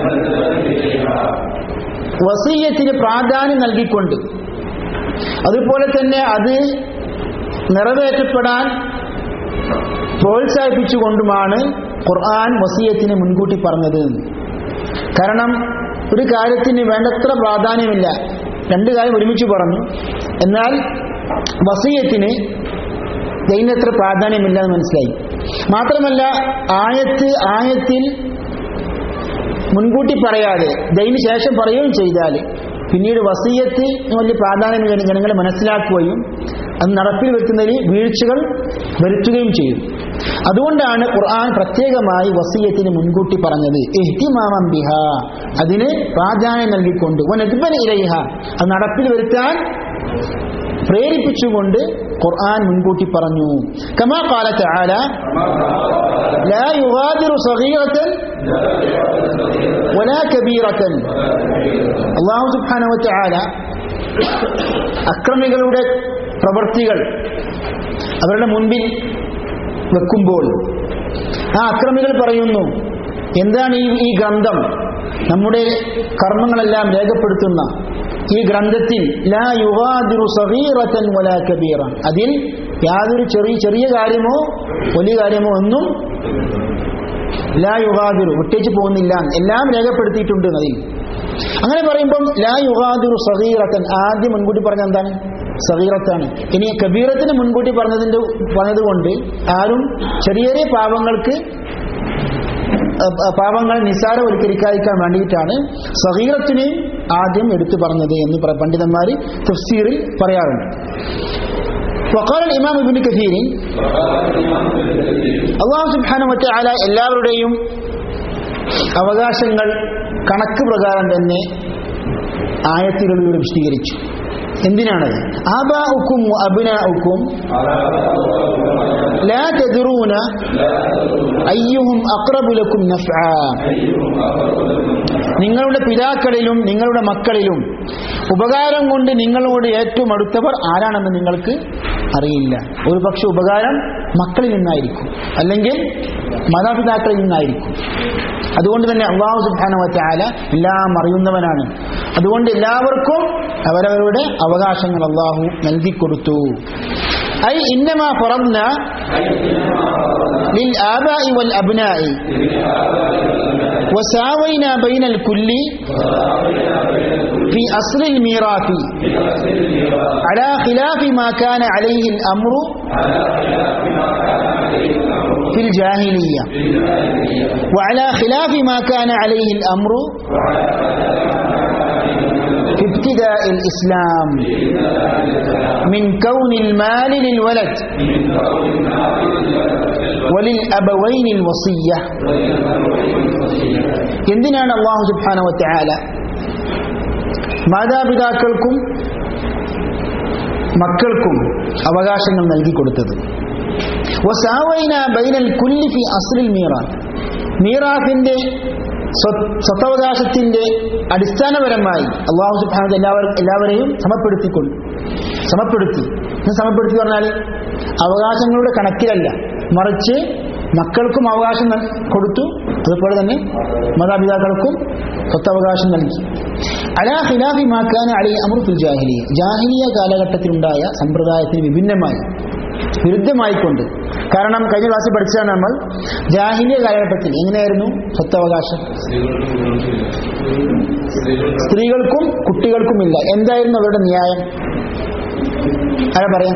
വസിയ്യത്തിന് പ്രാധാന്യം നൽകിക്കൊണ്ട്, അതുപോലെ തന്നെ അത് നിറവേറ്റപ്പെടാൻ പ്രോത്സാഹിപ്പിച്ചുകൊണ്ടുമാണ് ഖുർആൻ വസിയ്യത്തിന് മുൻകൂട്ടി പറഞ്ഞത്. കാരണം ഒരു കാര്യത്തിന് വേണ്ടത്ര പ്രാധാന്യമില്ല, രണ്ട് കാര്യം ഒരുമിച്ച് പറഞ്ഞു. എന്നാൽ വസിയ്യത്തിന് ദൈനത്ര പ്രാധാന്യമില്ല എന്ന് മനസ്സിലായി. മാത്രമല്ല ആയത്തിൽ മുൻകൂട്ടി പറയാതെ ദൈന് ശേഷം പറയുകയും ചെയ്താൽ പിന്നീട് വസിയ്യത്ത് വലിയ പ്രാധാന്യം ജനങ്ങളെ മനസ്സിലാക്കുകയും അത് നടപ്പിൽ വരുത്തുന്നതിൽ വീഴ്ചകൾ വരുത്തുകയും ചെയ്യും. അതുകൊണ്ടാണ് ഖുർആൻ പ്രത്യേകമായി വസിയ്യത്തിന് മുൻകൂട്ടി പറഞ്ഞത്. ഇഹ്തിമാമൻ ബിഹാ, അതിന് പ്രാധാന്യം നൽകിക്കൊണ്ട്, വനജ്ബൻ ഇലൈഹ, അത് നടപ്പിൽ വരുത്താൻ പ്രേരിപ്പിച്ചുകൊണ്ട് ഖുർആൻ മുൻകൂട്ടി പറഞ്ഞു. കമാ ഖാല തആല ലാ യുഗാദിറു സഗീറതൻ വലാ കബീറതൻ. അല്ലാഹു സുബ്ഹാനഹു വ തആല അക്രമികളുടെ പ്രവൃത്തികൾ അവരുടെ മുൻപിൽ വെക്കുമ്പോൾ ആ അക്രമികൾ പറയുന്നു, എന്താണ് ഈ ഗ്രന്ഥം, നമ്മുടെ കർമ്മങ്ങളെല്ലാം രേഖപ്പെടുത്തുന്ന ഈ ഗ്രന്ഥത്തിൽ ലാ യുഗാദിറു സഗീറതൻ വലാ കബീറ, അതിൽ യാതൊരു ചെറിയ കാര്യമോ വലിയ കാര്യമോ ഒന്നും ലാ യുഗാദിറു വിട്ടേച്ച് പോകുന്നില്ല, എല്ലാം രേഖപ്പെടുത്തിയിട്ടുണ്ട് അതിൽ. അങ്ങനെ പറയുമ്പം ലാ യുഗാദിറു സഗീറതൻ ആദ്യം മുൻകൂട്ടി പറഞ്ഞ എന്താണ്? സഗീറത്താണ്. ഇനി കബീറത്തിന് മുൻകൂട്ടി പറഞ്ഞതുകൊണ്ട് ആരും ചെറിയ ചെറിയ പാപങ്ങൾ നിസ്സാരവൽക്കരിക്കാതിരിക്കാൻ വേണ്ടിയിട്ടാണ് സഗീറത്തിനെ ആദ്യം എടുത്തു പറഞ്ഞത് എന്ന് പണ്ഡിതന്മാർ തഫ്സീറിൽ പറയാറുണ്ട്. وقال الإمام ابن كثير അല്ലാഹു സുബ്ഹാനഹു വ തആല എല്ലാവരുടെയും അവകാശങ്ങൾ കണക്ക് പ്രകാരം തന്നെ ആയത്തുകളിലൂടെ വിശദീകരിച്ചു. എന്തിനാണത്? ആബാഉക്കും അബ്നാഉക്കും ലാ തദ്റൂന അയ്യുഹും അഖ്റബു ലക്കും നഫ്ആ. നിങ്ങളുടെ പിതാക്കളിലും നിങ്ങളുടെ മക്കളിലും ഉപകാരം കൊണ്ട് നിങ്ങളോട് ഏറ്റവും അടുത്തവർ ആരാണെന്ന് നിങ്ങൾക്ക് അറിയില്ല. ഒരു പക്ഷെ ഉപകാരം മക്കളിൽ നിന്നായിരിക്കും, അല്ലെങ്കിൽ മാതാപിതാക്കളിൽ നിന്നായിരിക്കും. അതുകൊണ്ട് തന്നെ അല്ലാഹു സുബ്ഹാനഹു വ തആല എല്ലാം അറിയുന്നവനാണ്. അതുകൊണ്ട് എല്ലാവർക്കും അവരവരുടെ അവകാശങ്ങൾ അല്ലാഹു നൽകിക്കൊടുത്തു. ഐ ഇന്നമാ ഫറദ്ന ലിൽ ആബാഇ വൽ അബ്നാഇ വസാവൈനാ ബൈനൽ കുല്ലി في أصل الميراث على خلاف ما كان عليه الأمر في الجاهلية وعلى خلاف ما كان عليه الأمر في ابتداء الإسلام من كون المال للولد وللأبوين الوصية. എന്തിനാണ് അല്ലാഹു സുബ്ഹാനഹു വ തആല മാതാപിതാക്കൾക്കും മക്കൾക്കും അവകാശങ്ങൾ നൽകിക്കൊടുത്തത്? വസാവൈനാ ബൈനൽ കുല്ലി ഫി അസ്ലിൽ മീറാത്ത്, മീറാത്തിന്റെ സ്വത്തവകാശത്തിന്റെ അടിസ്ഥാനപരമായി അല്ലാഹു സുബ്ഹാനഹു വ തആല എല്ലാവരെയും സമപ്പെടുത്തി പറഞ്ഞാൽ അവകാശങ്ങളുടെ കണക്കിലല്ല, മറിച്ച് മക്കൾക്കും അവകാശം കൊടുത്തു, അതുപോലെ തന്നെ മാതാപിതാക്കൾക്കും സ്വത്തവകാശം നൽകി. അലാ ഖിലാഫി മാ കാന അലൈഹി അംറു ഫിൽ ജാഹിലിയ്യ, ജാഹിലിയ്യ കാലഘട്ടത്തിലുണ്ടായ സമ്പ്രദായത്തിന് വിരുദ്ധമായിക്കൊണ്ട്. കാരണം കഴിഞ്ഞ ക്ലാസ്സിൽ പഠിച്ചതാണ് നമ്മൾ, ജാഹിലിയ്യ കാലഘട്ടത്തിൽ എങ്ങനെയായിരുന്നു സ്വത്തവകാശം? സ്ത്രീകൾക്കും കുട്ടികൾക്കുമില്ല. എന്തായിരുന്നു അവരുടെ ന്യായം? ആരാ പറയാം?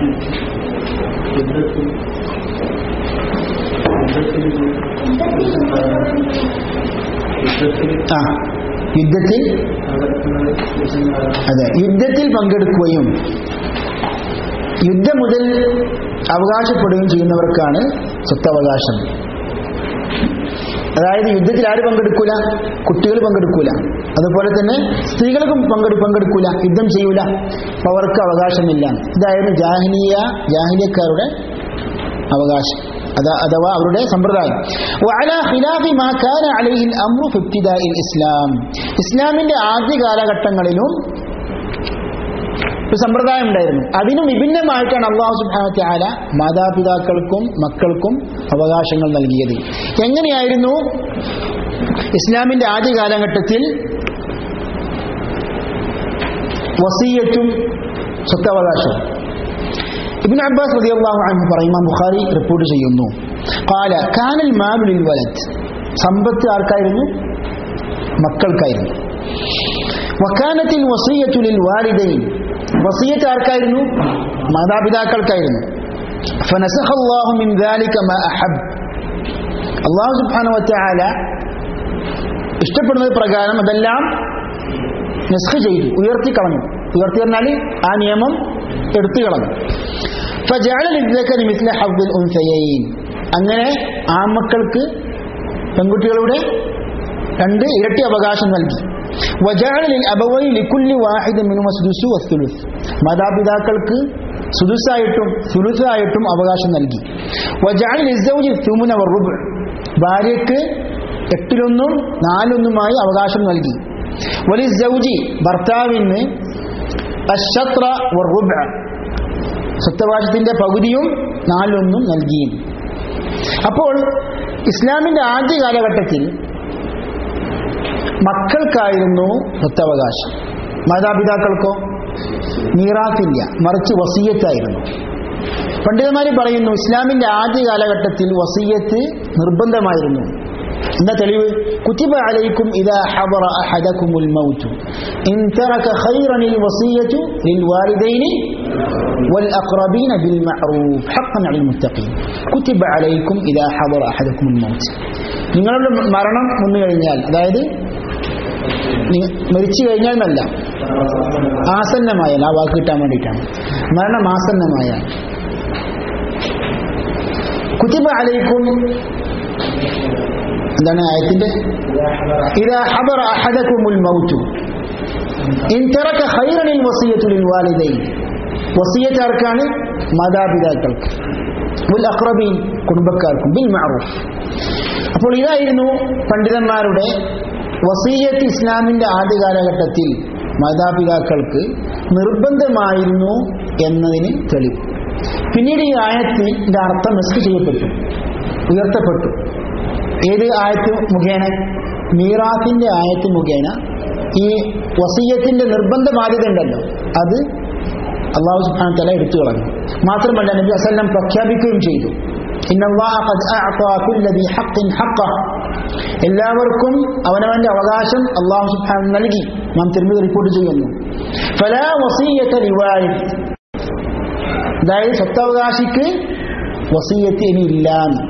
യുദ്ധത്തിൽ പങ്കെടുക്കുകയും യുദ്ധം മുതൽ അവകാശപ്പെടുകയും ചെയ്യുന്നവർക്കാണ് സ്വത്തവകാശം. അതായത് യുദ്ധത്തിൽ ആര് പങ്കെടുക്കൂല? കുട്ടികൾ പങ്കെടുക്കൂല. അതുപോലെ തന്നെ സ്ത്രീകൾക്കും പങ്കെടുക്കൂല, യുദ്ധം ചെയ്യൂല, അപ്പോൾ അവർക്ക് അവകാശമില്ല. ഇതായിരുന്നു ജാഹിലിയക്കാരുടെ അവകാശം, അഥവാ അവരുടെ സമ്പ്രദായം. വഅലാ ഖിലാഫി മാ കാന അലൈഹിൽ അംറു ഫി ഇബ്തിദാഇൽ ഇസ്ലാം, ഇസ്ലാമിന്റെ ആദ്യ കാലഘട്ടങ്ങളിലും ഒരു സമ്പ്രദായം ഉണ്ടായിരുന്നു. അതിനും വിഭിന്നമായിട്ടാണ് അല്ലാഹു സുബ്ഹാനഹു വ തആല മാതാപിതാക്കൾക്കും മക്കൾക്കും അവകാശങ്ങൾ നൽകിയത്. എങ്ങനെയായിരുന്നു ഇസ്ലാമിന്റെ ആദ്യ കാലഘട്ടത്തിൽ വസിയ്യത്തും സ്വത്തവകാശവും? ഇബ്നു അബ്ബാസ് റളിയല്ലാഹു അൻഹു പറയുന്നു, ബുഖാരി റിപ്പോർട്ട് ചെയ്യുന്നു, ഖാല കാനൽ മാലു ലിൽ വലദ്, സമ്പത്ത് ആർക്കായിരുന്നു? മക്കൾക്കായിരുന്നു. വകാനത്തിൽ വസിയ്യത്തു ലിൽ വാലിദൈൻ, വസിയ്യത്ത് ആർക്കായിരുന്നു? മാതാപിതാക്കൾക്കായിരുന്നു. ഫനസഖ അല്ലാഹു മിൻ ദാലിക മാ അഹബ്, അല്ലാഹു സുബ്ഹാനഹു വ തആല ഇഷ്ടപ്പെടുന്നത് പ്രകാരം അതെല്ലാം നസ്ഖ് ചെയ്തു, ഉയർത്തി പറഞ്ഞാൽ ആ നിയമം എടുത്തു കളഞ്ഞു. ഫജഅല ലിദ്ദക്കരി മിസ്ല ഹദ്ദിൽ ഉൻസയൈൻ, അങ്ങനെ ആൺമക്കൾക്ക് പെൺകുട്ടികളുടെ 2 ഇരട്ടി അവകാശം നൽകി. വജഅല ലിൽ അബവൈനി ലികുല്ലി വാഹിദിൻ മിൻഹുമ സുദുസു വസ്സുലുസ്, മാതാപിതാക്കൾക്ക് സുദുസായിട്ടും സുലുസായിട്ടും അവകാശം നൽകി. വജഅല ലിസ്സൗജി സുമുന വറുബ്, ഭാര്യയ്ക്ക് 8/1 4/1 അവകാശം നൽകി. വലിസ്സൗജി, ഭർത്താവിന് അശ്ശത്ര വറുബ്, സ്വത്തവകാശത്തിന്റെ പകുതിയും 4/1 നൽകി. അപ്പോൾ ഇസ്ലാമിന്റെ ആദ്യ കാലഘട്ടത്തിൽ മക്കൾക്കായിരുന്നു സ്വത്തവകാശം, മാതാപിതാക്കൾക്കോ മീറാത്തില്ല, മറിച്ച് വസിയ്യത്തായിരുന്നു. പണ്ഡിതന്മാർ പറയുന്നു, ഇസ്ലാമിന്റെ ആദ്യ കാലഘട്ടത്തിൽ വസിയ്യത്ത് നിർബന്ധമായിരുന്നു. എന്താ തെളിവ്? കുതിബ അലൈക്കും ഇദാ ഹദറ അഹദകുമുൽ മൗത്ത് ഇൻ തറക ഖൈറനിൽ വസിയ്യതു ലിൽ വാലിദൈനി വൽ അഖ്റബീന ബിൽ മഅറൂഫ് ഹഖ്ഖൻ അലൽ മുത്തഖീൻ. കുതിബ അലൈക്കും ഇദാ ഹദറ അഹദകുമുൽ മൗത്ത്, നിങ്ങളുടെ മരണം വന്നു കഴിഞ്ഞാൽ, അതായത് മരിച്ചു കഴിഞ്ഞാൽ എന്നല്ല, ആസന്നമായാൽ, ആ വാക്ക് കിട്ടാൻ വേണ്ടിയിട്ടാണ്, മരണം ആസന്നമായാൽ. കുതിബ അലൈക്കും എന്താണ് ആയത്തിന്റെ? ഇദാ ഹദറ അഹദകുമുൽ മൗത്ത് ഇൻ തറക ഖൈറനിൽ വസിയ്യതു ലിൽ വാലിദൈൻ, വസിയ്യത്ത് ആർക്കാണ്? മാതാപിതാക്കൾക്ക്. വൽ അഖ്റബീൻ, കുടുംബക്കാർക്കും. ബിൽ മഅറൂഫ്. അപ്പോൾ ഇതായിരുന്നു പണ്ഡിതന്മാരുടെ വസിയ്യത്ത് ഇസ്ലാമിന്റെ ആദ്യ കാലഘട്ടത്തിൽ മാതാപിതാക്കൾക്ക് നിർബന്ധമായിരുന്നു എന്നതിന് തെളിവ്. പിന്നീട് ഈ ആയത്തിന്റെ അർത്ഥം നസ്ഖ് ചെയ്യപ്പെട്ടു, ഉയർത്തപ്പെട്ടു. ഏത് ആയത്ത് മുഖേന? മീറാത്തിന്റെ ആയത്ത് മുഖേന ഈ വസിയ്യത്തിന്റെ നിർബന്ധ ബാധ്യത ഉണ്ടല്ലോ, അത് അല്ലാഹു സുബ്ഹാനഹു വ തആല എടുത്തു കളഞ്ഞു. മാത്രമല്ല നബി സല്ലല്ലാഹു അലൈഹി വസല്ലം പ്രഖ്യാപിക്കുകയും ചെയ്തു, ഇന്നല്ലാഹ ഖദ് അഅതാ കുല്ലി ദി ഹഖ്ഖിൻ ഹഖ്ഖഹ്, എല്ലാവർക്കും അവനവന്റെ അവകാശം അല്ലാഹു സുബ്ഹാനഹു നൽകി. ഇമാം തിർമിദി റിപ്പോർട്ട് ചെയ്യുന്നു. ഫലാ വസിയ്യത ലിവാരിസ്, അതായത് സ്വത്തവകാശിക്ക് വസിയ്യത്ത് ഇനി ഇല്ല.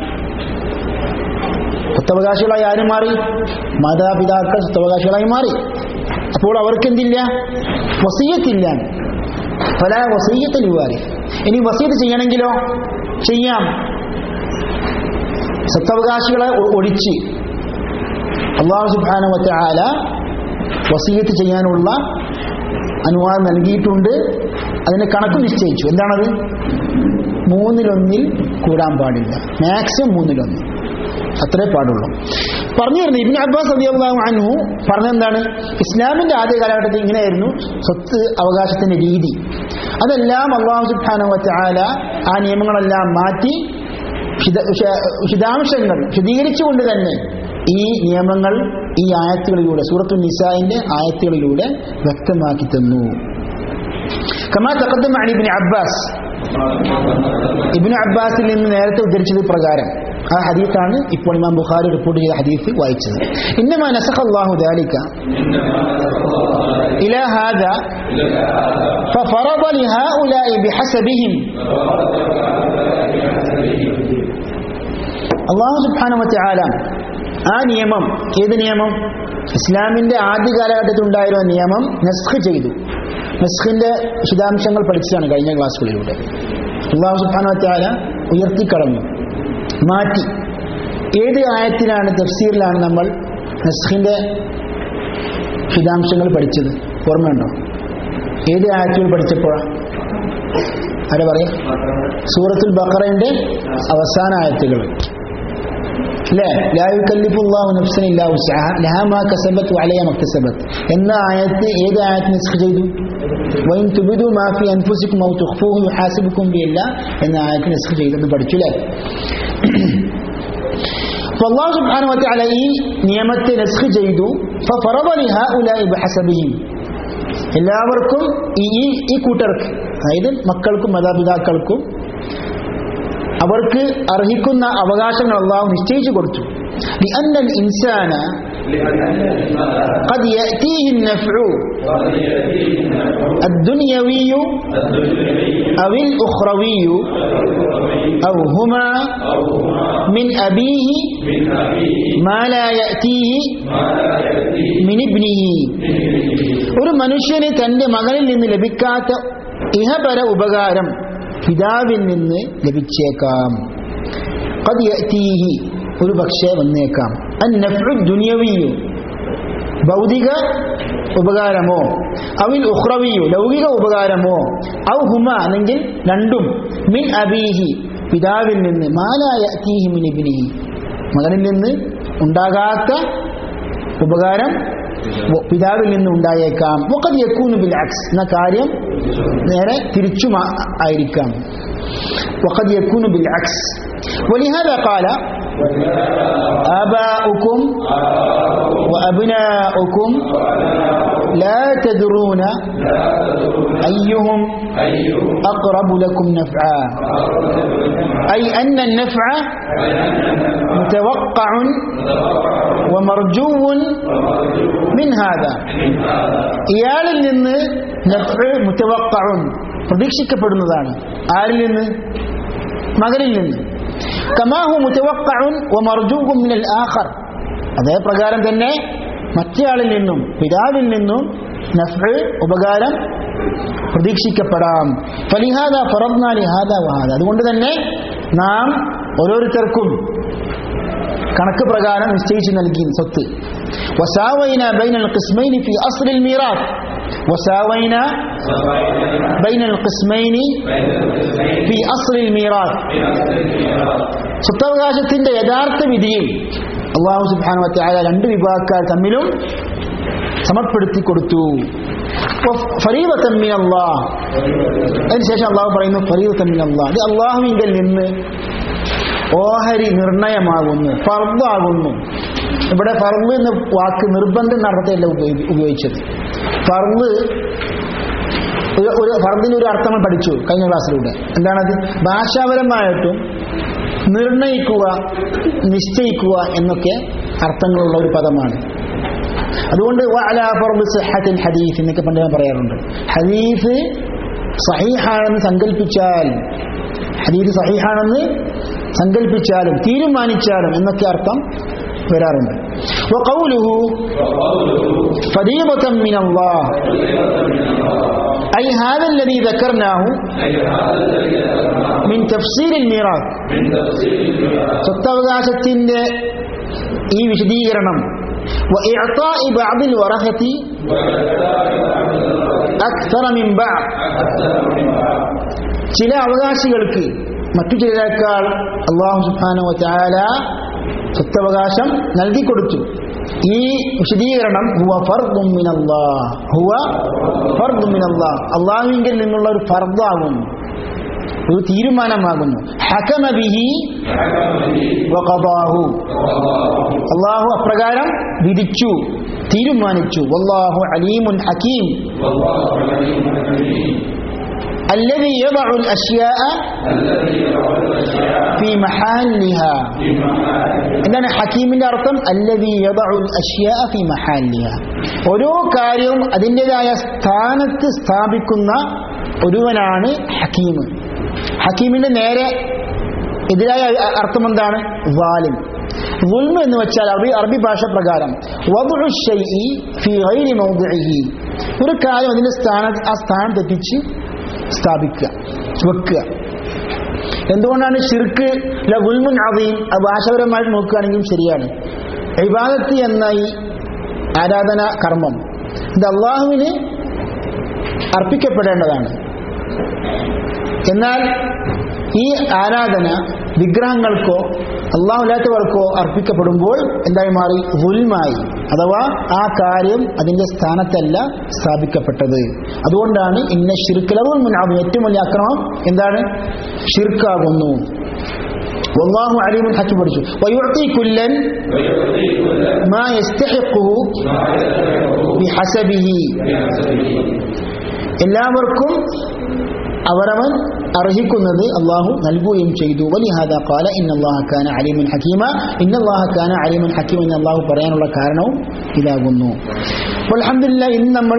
സ്വത്തവകാശികളായി ആരും മാറി? മാതാപിതാക്കൾ സ്വത്തവകാശികളായി മാറി. അപ്പോൾ അവർക്ക് എന്തില്ല? വസിയ്യത്തില്ല. ഫലാ വസിയ്യത ലിവാരിസ്. ഇനി വസിയ്യത്ത് ചെയ്യണമെങ്കിലോ ചെയ്യാം, സ്വത്തവകാശികളെ ഒഴിച്ച്. അല്ലാഹു സുബ്ഹാനഹു വ തആല വസിയ്യത്ത് ചെയ്യാനുള്ള അനുവാദം നൽകിയിട്ടുണ്ട്. അതിന് കണക്ക് നിശ്ചയിച്ചു. എന്താണത്? 1/3 കൂടാൻ പാടില്ല, മാക്സിമം 1/3, അത്രേ പാടുള്ളൂ. പറഞ്ഞു തരുന്നത് ഇബ്നു അബ്ബാസ് റളിയല്ലാഹു അൻഹു പറഞ്ഞെന്താണ്, ഇസ്ലാമിന്റെ ആദ്യ കാലഘട്ടത്തിൽ ഇങ്ങനെയായിരുന്നു സ്വത്ത് അവകാശത്തിന്റെ രീതി. അതെല്ലാം അല്ലാഹു സുബ്ഹാനഹു വ തആല ആ നിയമങ്ങളെല്ലാം മാറ്റി വിശദാംശങ്ങൾ വിശദീകരിച്ചുകൊണ്ട് തന്നെ ഈ നിയമങ്ങൾ ഈ ആയത്തുകളിലൂടെ, സൂറത്തുൻ നിസാഇന്റെ ആയത്തുകളിലൂടെ വ്യക്തമാക്കി തന്നു. കമാ തഖദ്ദമ അൻ ഇബ്നു അബ്ബാസ്, ഇബ്നു അബ്ബാസിൽ നിന്ന് നേരത്തെ ഉദ്ധരിച്ചത് പ്രകാരം ആ ഹദീസാണ് ഇപ്പോൾ ഇമാം ബുഖാരി റിപ്പോർട്ട് ചെയ്ത ഹദീസ് വായിച്ചത്. ഇന്നമാ നസഖ അല്ലാഹു ദാലിക ഇലാ ഹാദാ ഫഫറദ ലിഹാഉലാഇ ബിഹസബിഹിം. അല്ലാഹു സുബ്ഹാനഹു വ തആല ആ നിയമം, ഏത് നിയമം? ഇസ്ലാമിന്റെ ആദ്യ കാലഘട്ടത്തിൽ ഉണ്ടായിരുന്ന നിയമം നസ്ഖ് ചെയ്തു. നസ്ഖിന്റെ വിശദാംശങ്ങൾ പഠിച്ചതാണ് കഴിഞ്ഞ ക്ലാസ്സുകളിലൂടെ. അല്ലാഹു സുബ്ഹാനഹു വ തആല ഉയർത്തിക്കളഞ്ഞു, മാറ്റി. ഏത് ആയത്തിലാണ്, തഫ്സീറിലാണ് നമ്മൾ നസ്ഖിന്റെ വിശദാംശങ്ങൾ പഠിച്ചത്? ഓർമ്മയുണ്ടോ? ഏത് ആയത്തുകൾ പഠിച്ചപ്പോഴാണ്? ആരാ പറയാ? സൂറത്തുൽ ബഖറയുടെ അവസാന ആയത്തുകൾ അല്ലേ? ലാ യുകല്ലിഫുല്ലാഹു നഫ്സൻ ഇല്ലാ വസ്അഹാ ലഹാ മാ കസബത് വഅലൈഹാ മക്തസബത് എന്ന ആയത്ത് ഏത് ആയത്ത് നസ്ഖ് ചെയ്തു? വഇൻ തുബ്ദു മാ ഫീ അൻഫുസികും ഔ തുഖ്ഫൂഹു യുഹാസിബുകും ബില്ലാഹ് എന്ന ആയത്ത് നസ്ഖ് ചെയ്തെന്ന് പഠിച്ചു അല്ലേ? അല്ലാഹു സുബ്ഹാനഹു വ തആല ഈ നിയമത്തെ നസ്ഖ് ചെയ്തു. ഫഫറദ ലിഹാഉലാഇ ബിഹസബിഹിം, എല്ലാവർക്കും ഈ കൂട്ടർക്ക്, അതായത് മക്കൾക്കും മാതാപിതാക്കൾക്കും അവർക്ക് അർഹിക്കുന്ന അവകാശങ്ങൾ അല്ലാഹു നിശ്ചയിച്ചു കൊടുത്തു. لأن الإنسان قد يأتيه النفع الدنيوي أو الأخروي أو هما من أبيه ما لا يأتيه من ابنه. ഒരു മനുഷ്യന് തന്റെ മകനിൽ നിന്ന് ലഭിക്കാത്ത ഇഹപര ഉപകാരം പിതാവിൽ നിന്ന് ലഭിച്ചേക്കാം. ഖദ് യഅതീഹി, ഒരു പക്ഷേ വന്നേക്കാം. അൻ-നഫ്ഉ ദുനിയവിയു, ഭൗതിക ഉപകാരമോ, അവിൽ ഉഖ്റവിയു, ലൗകിക ഉപകാരമോ, ഔ ഹുമ, അല്ലെങ്കിൽ രണ്ടും, മിൻ അബീഹി, പിതാവിൽ നിന്ന്, മാ ലാ യഅതീഹി മിൻ ഇബ്നിഹി, മകനിൽ നിന്ന് ഉണ്ടാകാത്ത ഉപകാരം പിതാവിൽ നിന്ന് ഉണ്ടായേക്കാം. വഖദ് യകൂനു ബിൽ അക്സ്, എന്ന കാര്യം നേരെ തിരിച്ചും ആയിരിക്കാം. വഖദ് യകൂനു ബിൽ അക്സ്. വലിഹാദാ ഖാല ആബാഉകും വഅബ്നാഉകും ലാ തദ്റൂന അയ്യുഹും അഖ്റബു ലക്കും നഫ്ആ, ഐ അന്ന النفع متوقع ومرجو من هذا. ഇയാളിൽ നിന്ന് നഫ്ഉ മുതവഖഉൻ, പ്രതീക്ഷിക്കപ്പെടുന്നതാണ്. ആരിൽ നിന്ന്? മകനിൽ നിന്ന്. കമാ ഹു മുതവഖഉൻ വമർജൂഉ മിനൽ ആഖർ, അതേ പ്രകാരം തന്നെ മറ്റേയാളിൽ നിന്നും, പിതാവിൽ നിന്നും നഫ്ഉ, ഉപകാരം പ്രതീക്ഷിക്കപ്പെടാം. ഫലിഹാദാ ഫറദ്നാ ലിഹാദാ വഹാദാ, അതുകൊണ്ട് തന്നെ നാം ഓരോരുത്തർക്കും കണക്ക് പ്രകാരം നിശ്ചയിച്ചു നൽകി സ്വത്ത്. വസാവൈനാ ബൈനൽ ഖിസ്മൈനി ഫീ അസ്ലിൽ മീറാത്ത്, വസാവൈനാ ബൈനൽ ഖിസ്മൈനി ഫീ അസ്ലിൽ മീറാത്ത്, സ്വത്തവകാശത്തിന്റെ യഥാർത്ഥ വിധിയിൽ അല്ലാഹു സുബ്ഹാനഹു വ തആല രണ്ട് വിഭാഗക്കാർ തമ്മിലും സമപ്പെടുത്തി കൊടുത്തു. ഫരീദത്തൻ മിനല്ലാഹ്, അതിനുശേഷം അല്ലാഹു പറയുന്നു ഫരീദത്തൻ മിനല്ലാഹ്, ഇത് അല്ലാഹുവിങ്കൽ നിന്ന് ഓഹരി നിർണയമാകുന്നു, ഫർദാകുന്നു. ഇവിടെ ഫർദ് എന്ന വാക്ക് നിർബന്ധം നടത്തല്ല ഉപയോഗിച്ചത്. ഫർദ് ഒരു ഫർദിന് ഒരു അർത്ഥം പഠിച്ചു കഴിഞ്ഞ ക്ലാസ്സിലൂടെ. എന്താണത്? ഭാഷാപരമായിട്ടും നിർണയിക്കുക, നിശ്ചയിക്കുക എന്നൊക്കെ അർത്ഥങ്ങളുള്ള ഒരു പദമാണ്. അതുകൊണ്ട് വഅലാ ഫർദ് സിഹ്ഹത്തിൽ ഹദീസ് എന്നൊക്കെ പണ്ട് ഞാൻ പറയാറുണ്ട്. ഹദീസ് സഹീഹാണെന്ന് സങ്കല്പിച്ചാൽ, ഹദീസ് സഹീഹാണെന്ന് സങ്കല്പിച്ചാലും തീരുമാനിച്ചാലും എന്നൊക്കെ അർത്ഥം വരാറുണ്ട്. വഖൗലുഹു ഫരീദതൻ മിനല്ലാഹ് أي هذا الذي ذكرناه من تفصيل الميراث സ്വത്തവകാശത്തിന്റെ ഈ വിശദീകരണം وإعطاء بعض الورثة أكثر من بعض ചില അവകാശികൾക്ക് മറ്റു ചിലരെക്കാൾ അല്ലാഹു സുബ്ഹാനഹു വ തആല സ്വത്തവകാശം നൽകിക്കൊടുത്തു. ഈ വിശദീകരണം ഹുവ ഫർദുൻ മിനല്ലാഹ്, ഹുവ ഫർദുൻ മിനല്ലാഹ്, അല്ലാഹുവിങ്കിൽ നിന്നുള്ള ഒരു ഫർദാകുന്നു, ഒരു തീരുമാനമാകുന്നു. ഹകമ ബിഹി വഖദാഹു, അല്ലാഹു അപ്രകാരം വിധിച്ചു, തീരുമാനിച്ചു. വല്ലാഹു അലീമുൻ ഹകീം, الذي يضع الأشياء في محلها. എന്താണ് ഹക്കീമിന്റെ അർത്ഥം? الذي يضع الأشياء في محلها, ഓരോ കാര്യവും അതിൻ്റെതായ സ്ഥാനത്ത് സ്ഥാപിക്കുന്ന ഒരുവനാണ് ഹക്കീം. ഹക്കീമിന്റെ നേരെ എതിരായ അർത്ഥം എന്താണ്? വാലിം. ളുൽമ് എന്ന് വെച്ചാൽ അറബി ഭാഷ പ്രകാരം വദ്ഉ ശൈഇ ഫീ ഗൈരി മൗദിഇഹി, ഒരു കാര്യം അതിന്റെ ആ സ്ഥാനം തെറ്റിച്ച് സ്ഥാപിക്കുക, വെക്കുക. എന്തുകൊണ്ടാണ് ശിർക്ക് ളുൽമുൻ അദീം? അത് ഭാഷാപരമായിട്ട് നോക്കുകയാണെങ്കിലും ശരിയാണ്. ഇബാദത്ത് എന്ന ഈ ആരാധന കർമ്മം ഇത് അള്ളാഹുവിന് അർപ്പിക്കപ്പെടേണ്ടതാണ്. എന്നാൽ ഈ ആരാധന വിഗ്രഹങ്ങൾക്കോ അല്ലാഹുവില്ലാത്തവർക്കോ അർപ്പിക്കപ്പെടുമ്പോൾ എന്തായി മാറി? ളുൽമായി, അഥവാ ആ കാര്യം അതിന്റെ സ്ഥാനത്തല്ല സ്ഥാപിക്കപ്പെട്ടത്. അതുകൊണ്ടാണ് ഇന്ന ശിർക്ക് ലളുൽമുൻ അദീം, ഏറ്റവും വലിയ അക്രമം എന്താണ്? ശിർക്കാകുന്നു. വല്ലാഹു അലീമുൻ ഹകീം പഠിച്ചു. വയുഅതി കുല്ലൻ മാ യസ്തഹിഖുഹു ബിഹസബിഹി, എല്ലാവർക്കും അവരവൻ അർഹിക്കുന്നത് അല്ലാഹു നൽകുകയും ചെയ്തു. വലിഹാദാ ഖാല ഇന്നല്ലാഹ കാന അലീമുൻ ഹകീമ, ഇന്നല്ലാഹ കാന അലീമുൻ ഹകീം എന്ന് അല്ലാഹു പറയാനുള്ള കാരണവും ഇതാകുന്നു. അൽഹംദുലില്ലാഹ്, ഇന്ന് നമ്മൾ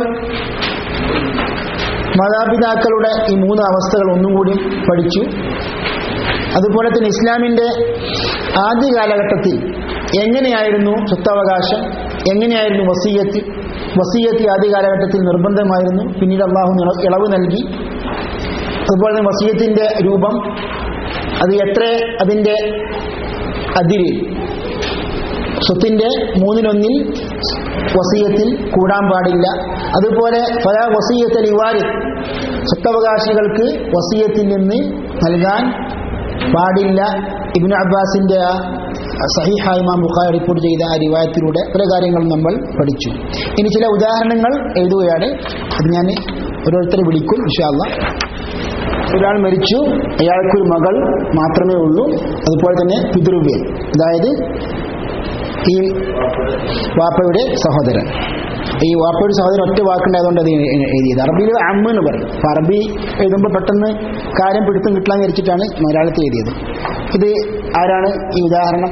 മാതാപിതാക്കളുടെ ഈ 3 അവസ്ഥകൾ ഒന്നും കൂടി പഠിച്ചു. അതുപോലെ തന്നെ ഇസ്ലാമിന്റെ ആദ്യ കാലഘട്ടത്തിൽ എങ്ങനെയായിരുന്നു സ്വത്തവകാശം, എങ്ങനെയായിരുന്നു വസിയ്യത്ത്. വസിയ്യത്ത് ആദ്യ കാലഘട്ടത്തിൽ നിർബന്ധമായിരുന്നു, പിന്നീട് അല്ലാഹു ഇളവ് നൽകി. അതുപോലെ തന്നെ വസിയ്യത്തിന്റെ രൂപം, അത് എത്ര, അതിന്റെ അതിര്, സ്വത്തിന്റെ 3/1 വസിയ്യത്തിൽ കൂടാൻ പാടില്ല. അതുപോലെ ഫലാ വസിയ്യത ലിവാരിസ്, സ്വത്തവകാശികൾക്ക് വസിയ്യത്തിൽ നിന്ന് നൽകാൻ പാടില്ല. ഇബ്നു അബ്ബാസിന്റെ സഹീഹായ ഇമാം ബുഖാരി റിപ്പോർട്ട് ചെയ്ത ആ റിവായത്തിലൂടെ പല കാര്യങ്ങളും നമ്മൾ പഠിച്ചു. ഇനി ചില ഉദാഹരണങ്ങൾ എഴുതുകയാണ്, അത് ഞാൻ ഓരോരുത്തരെ വിളിക്കും ഇൻഷാ അല്ലാഹ്. ഒരാൾ മരിച്ചു, അയാൾക്കൊരു മകൾ മാത്രമേ ഉള്ളൂ. അതുപോലെ തന്നെ പിതൃവ്യൻ, അതായത് ഈ വാപ്പയുടെ സഹോദരൻ. ഈ വാപ്പയുടെ സഹോദരൻ ഒറ്റ വാക്കുണ്ടായതുകൊണ്ട് അത് എഴുതിയത്. അറബിയിൽ അമ്മ എന്ന് പറയും. അപ്പൊ അറബി എഴുതുമ്പോൾ പെട്ടെന്ന് കാര്യം പിടുത്തം കിട്ടാൻ വിചാരിച്ചിട്ടാണ് മലയാളത്തിൽ എഴുതിയത്. ഇത് ആരാണ് ഈ ഉദാഹരണം?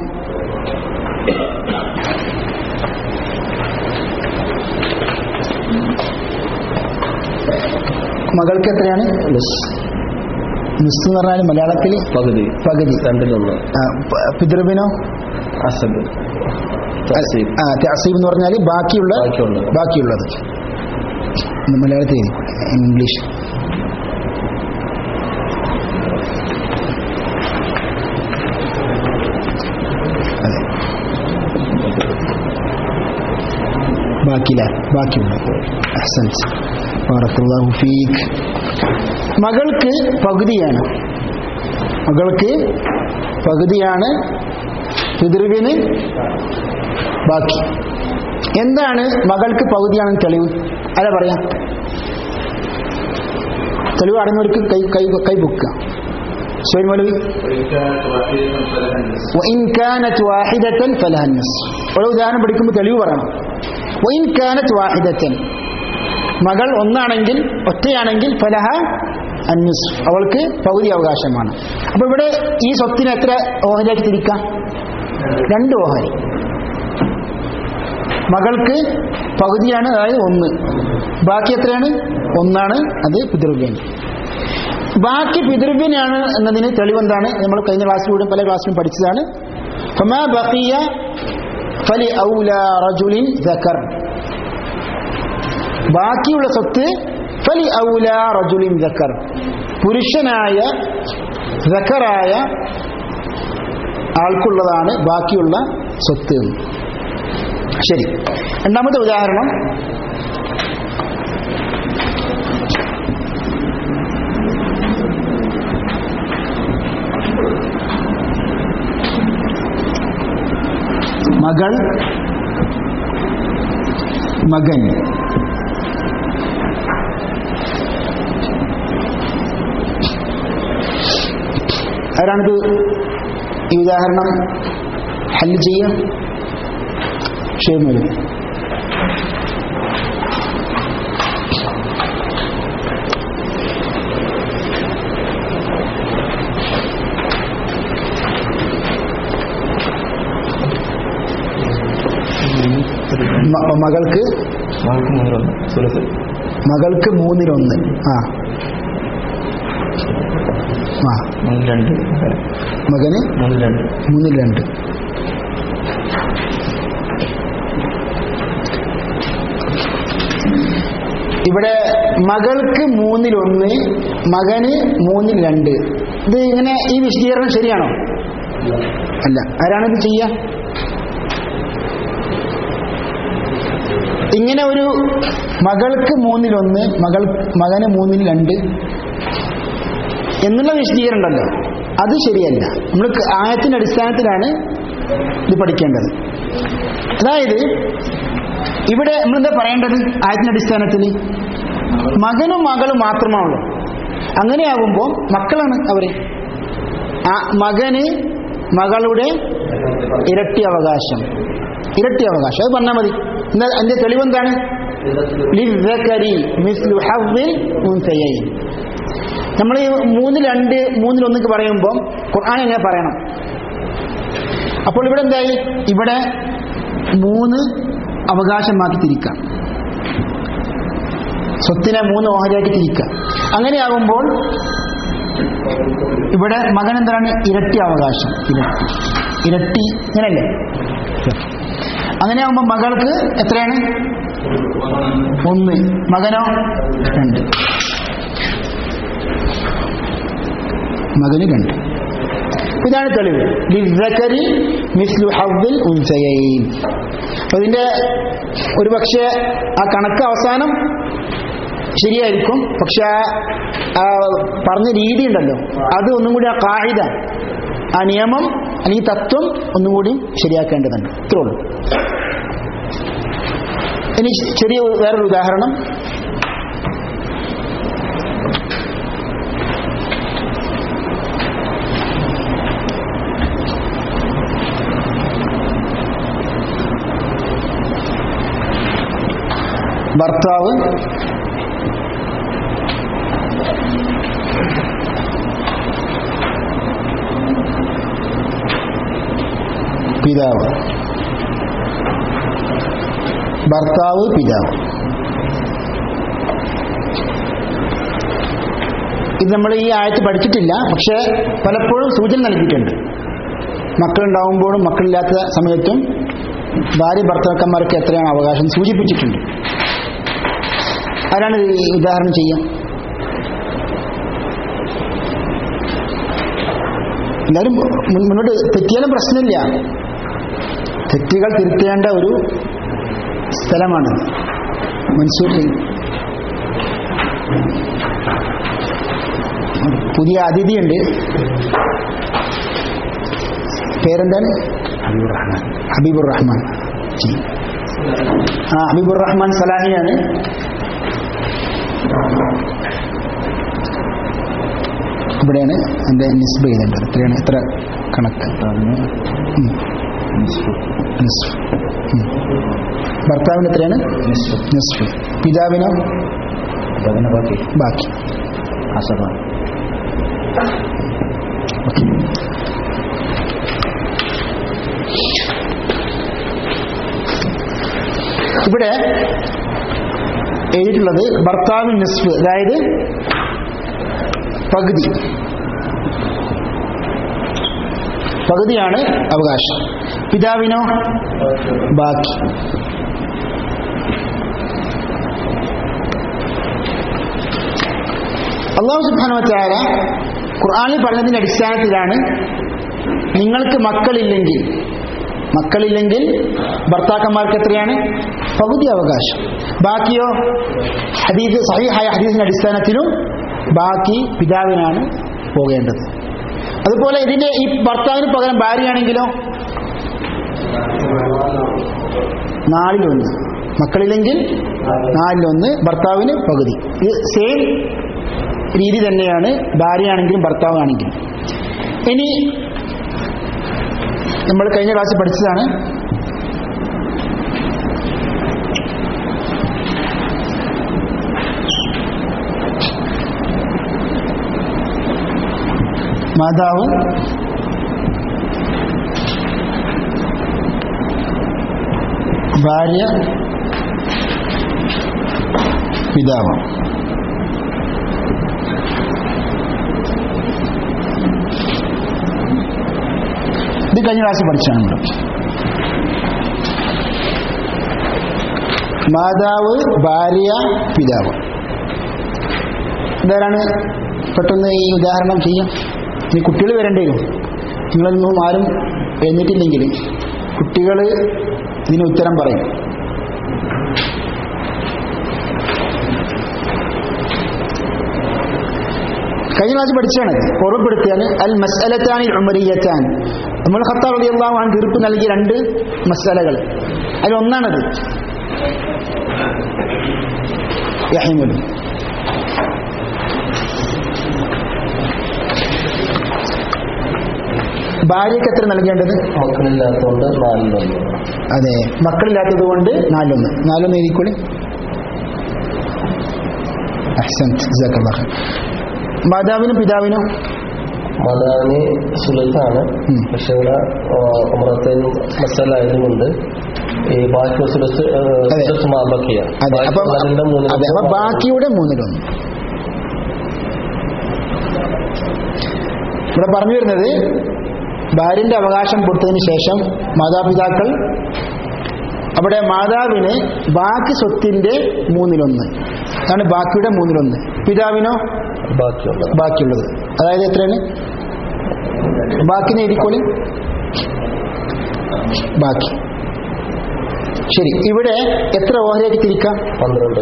മകൾക്ക് എത്രയാണ്? നിസ് എന്ന് പറഞ്ഞാൽ മലയാളത്തിൽ പകുതി. 2/1. പിതൃവിനോ? തഅസീബ് എന്ന് പറഞ്ഞാൽ ബാക്കിയുള്ളത്. മലയാളത്തിൽ ഇംഗ്ലീഷ്. ബാക്കിയുള്ള. അഹ്സൻത്, ബറക്കല്ലാഹു ഫീക്. മകൾക്ക് പകുതിയാണ്, പിതൃവിന് ബാക്കി. എന്താണ് മകൾക്ക് പകുതിയാണെന്ന് തെളിവ്? അല്ല പറയാം, തെളിവ് അറിഞ്ഞവർക്ക് കൈ പൊക്കുക. സുഹൈൽ മൗലവി വഇൻ കാനത് വാഹിദതൻ ഫലഹൻ നിസ്ഫ്. ഒരു ഉദാഹരണം പഠിക്കുമ്പോൾ തെളിവ് പറയണം. വഇൻ കാനത് വാഹിദതൻ, മകൾ ഒന്നാണെങ്കിൽ, ഒറ്റയാണെങ്കിൽ, ഫലഹ അൻനിസ്ഫ്, അവൾക്ക് പകുതി അവകാശമാണ്. അപ്പൊ ഇവിടെ ഈ സ്വത്തിന് എത്ര ഓഹരിയാക്കി തിരിക്കാം? 2 ഓഹരി. മകൾക്ക് പകുതിയാണ്, അതായത് 1. ബാക്കി എത്രയാണ്? 1 അത് പിതൃവ്യന്. ബാക്കി പിതൃവ്യനാണ് എന്നതിന് തെളിവെന്താണ്? നമ്മൾ കഴിഞ്ഞ ക്ലാസ്സിലൂടെ പല ക്ലാസ്സിലും പഠിച്ചതാണ്. ഫമാ ബഖിയ ഫലി ഔലാ റജുലിൻ ദക്കർ, ബാക്കിയുള്ള സ്വത്ത് ഫലി ഔലാ റജുലിൻ ദക്കർ, പുരുഷനായ ദക്കറായ ആൾക്കുള്ളതാണ് ബാക്കിയുള്ള സ്വത്ത്. ശരി, രണ്ടാമത്തെ ഉദാഹരണം. മകൾ, മകൻ, ആരാണിത് ഈ ഉദാഹരണം ഹല്ല് ചെയ്യാം? ക്ഷേമം. മകൾക്ക് 3/1. മകന് 3/2. ഇവിടെ മകൾക്ക് 3/1, മകന് 3/2. ഇത് ഇങ്ങനെ ഈ വിശദീകരണം ശരിയാണോ? അല്ല. ആരാണിത് ചെയ്യുക? ഇങ്ങനെ ഒരു മകൾക്ക് 3/1, മകന് 3/2 എന്നുള്ള വിശദീകരണം ഉണ്ടല്ലോ, അത് ശരിയല്ല. നമ്മൾ ആയത്തിന്റെ അടിസ്ഥാനത്തിലാണ് ഇത് പഠിക്കേണ്ടത്. അതായത് ഇവിടെ നമ്മളെന്താ പറയേണ്ടത്? ആയത്തിന്റെ അടിസ്ഥാനത്തിൽ മകനും മകളും മാത്രമാണുള്ളൂ. അങ്ങനെയാകുമ്പോൾ മക്കളാണ് അവര്. മകന് മകളുടെ ഇരട്ടി അവകാശം, അത് പറഞ്ഞാൽ മതി. അതിന്റെ തെളിവെന്താണ്? നമ്മൾ ഈ 3/2, 3/1 പറയുമ്പോൾ ഖുർആൻ എങ്ങനെ പറയണം? അപ്പോൾ ഇവിടെ എന്തായി? ഇവിടെ 3 അവകാശമാക്കി തിരിക്കാം, സ്വത്തിനെ 3 ഓഹരിയാക്കി തിരിക്കാം. അങ്ങനെയാകുമ്പോൾ ഇവിടെ മകൻ എന്താണ്? ഇരട്ടി അവകാശം, ഇരട്ടി ഇങ്ങനല്ലേ? അങ്ങനെയാകുമ്പോൾ മകൾക്ക് എത്രയാണ്? 1, മകനോ 2. മകന് 2. ഇതാണ് തെളിവ്. ലിസ്സകരി മിസ്ലു ഹദ്ദിൽ ഉൻസയൈൻ. അതിന്റെ ഒരു പക്ഷേ ആ കണക്ക് അവസാനം ശരിയായിരിക്കും, പക്ഷെ ആ പറഞ്ഞ രീതി ഉണ്ടല്ലോ, അത് ഒന്നും കൂടി ആ ഖാഇദ, ആ നിയമം അല്ലെങ്കിൽ തത്വം ഒന്നും കൂടി ശരിയാക്കേണ്ടതുണ്ട്. ഇത്രേ ഉള്ളൂ. ഇനി ചെറിയ വേറൊരു ഉദാഹരണം. ഭർത്താവ്, പിതാവ്, ഭർത്താവ്, പിതാവ്. ഇത് നമ്മൾ ഈ ആയത്ത് പഠിച്ചിട്ടില്ല, പക്ഷെ പലപ്പോഴും സൂചന നൽകിയിട്ടുണ്ട്. മക്കളുണ്ടാവുമ്പോഴും മക്കളില്ലാത്ത സമയത്തും ഭാര്യ ഭർത്താക്കന്മാർക്ക് എത്രയാണ് അവകാശം സൂചിപ്പിച്ചിട്ടുണ്ട്. ആരാണ് ഈ ഉദാഹരണം ചെയ്യാം? എല്ലാവരും മുന്നോട്ട് തെറ്റിയാലും പ്രശ്നമില്ല, തെറ്റുകൾ തിരുത്തേണ്ട ഒരു സ്ഥലമാണ്. മൻസൂർ പുതിയ അതിഥിയുണ്ട്, പേരെന്താണ്? ഹബീബുർ റഹ്മാൻ. ഹബീബുർ റഹ്മാൻ സലാഹിയാണ്. ഇവിടെയാണ് എൻ്റെ നിസ്ബ ചെയ്തേണ്ടത്. എത്രയാണ്, എത്ര കണക്ക്? ഭർത്താവിന് എത്രയാണ്? നിസ്ഫ്. പിതാവിനോ? ബാക്കി. ഇവിടെ എഴുതിയിട്ടുള്ളത് ഭർത്താവിന് നിസ്ഫ്, അതായത് പകുതിയാണ് അവകാശം. പിതാവിനോ? ബാക്കി. അല്ലാഹു സുബ്ഹാനഹു വ തആല ഖുർആനിൽ പറഞ്ഞതിന്റെ അടിസ്ഥാനത്തിലാണ് നിങ്ങൾക്ക് മക്കളില്ലെങ്കിൽ ഭർത്താക്കന്മാർക്ക് എത്രയാണ്? പകുതി അവകാശം. ബാക്കിയോ സഹീഹായ ഹദീസിന്റെ അടിസ്ഥാനത്തിലും ബാക്കി പിതാവിനാണ് പോകേണ്ടത്. അതുപോലെ ഇതിന്റെ ഈ ഭർത്താവിന് പകരം ഭാര്യയാണെങ്കിലോ 4/1. മക്കളില്ലെങ്കിൽ 4/1, ഭർത്താവിന് പകുതി. ഇത് സെയിം രീതി തന്നെയാണ് ഭാര്യയാണെങ്കിലും ഭർത്താവാണെങ്കിലും. ഇനി നമ്മൾ കഴിഞ്ഞ ക്ലാസ്സിൽ പഠിച്ചതാണ് മാതാവ് ഭാര്യ പിതാവ്. ഇത് കഴിഞ്ഞ ക്ലാസ്സിൽ പഠിച്ചാണ് നമ്മൾ. മാതാവ്, ഭാര്യ, പിതാവ്. ഇതാരാണ് പെട്ടെന്ന് ഈ ഉദാഹരണം ചെയ്യാം? ഈ കുട്ടികൾ വരേണ്ടി വരും. നിങ്ങളൊന്നും ആരും എഴുന്നിട്ടില്ലെങ്കിൽ കുട്ടികൾ ഇതിന് ഉത്തരം പറയും. കഴിഞ്ഞ ക്ലാസ് പഠിച്ചാണ്, ഓർമ്മപ്പെടുത്തിയാണ് അൽ മസ്അലത്താനി ഉമരിയത്താൻ. ഉമർ ഖത്താബ് റളിയല്ലാഹു അൻഹു തീർപ്പ് നൽകിയ 2 മസ്അലകൾ, അതിലൊന്നാണത്. യഹീമുൽ ഭാര്യക്ക് എത്ര നൽകേണ്ടത്? മക്കളില്ലാത്തതുകൊണ്ട് 4/1. അതെ, മക്കളില്ലാത്തത് കൊണ്ട് 4/1. 4/1 എഴുതിക്കോളി. മാതാവിനും പിതാവിനും? മാതാവിന് സുലത്താണ്. പക്ഷെ ഇവിടെ ഉമറത്തേന് മസാല ആയതുകൊണ്ട് ഈ ബാക്കി സുലത്ത് മാബക്കിയാണ്. ബാക്കിയുടെ 3/1. ഇവിടെ പറഞ്ഞു വരുന്നത് ഭാര്യന്റെ അവകാശം കൊടുത്തതിന് ശേഷം മാതാപിതാക്കൾ അവിടെ മാതാവിന് ബാക്കി സ്വത്തിന്റെ 3/1 അതാണ് ബാക്കിയുടെ 3/1. പിതാവിനോ? ബാക്കിയുള്ളത്. അതായത് എത്രയാണ്? ബാക്കി എഴുതിക്കോളി. ബാക്കി. ശരി, ഇവിടെ എത്ര ഓഹരിയാക്കി തിരിക്കാം? 12.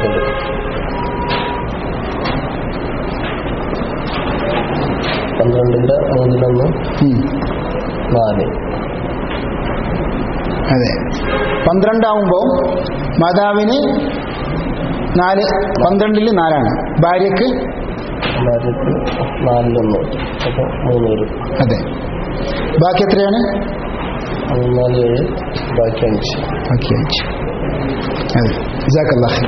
12ന്റെ 3/1 4. അതെ, 12 ആവുമ്പോൾ മാതാവിന് 4, 12ൽ 4ആണ്. ഭാര്യക്ക് 4/1. അപ്പൊ 3 വരും. അതെ, ബാക്കി എത്രയാണ്? 4, 7, ബാക്കി 5. അതെ, ജസാക്കല്ലാഹ്.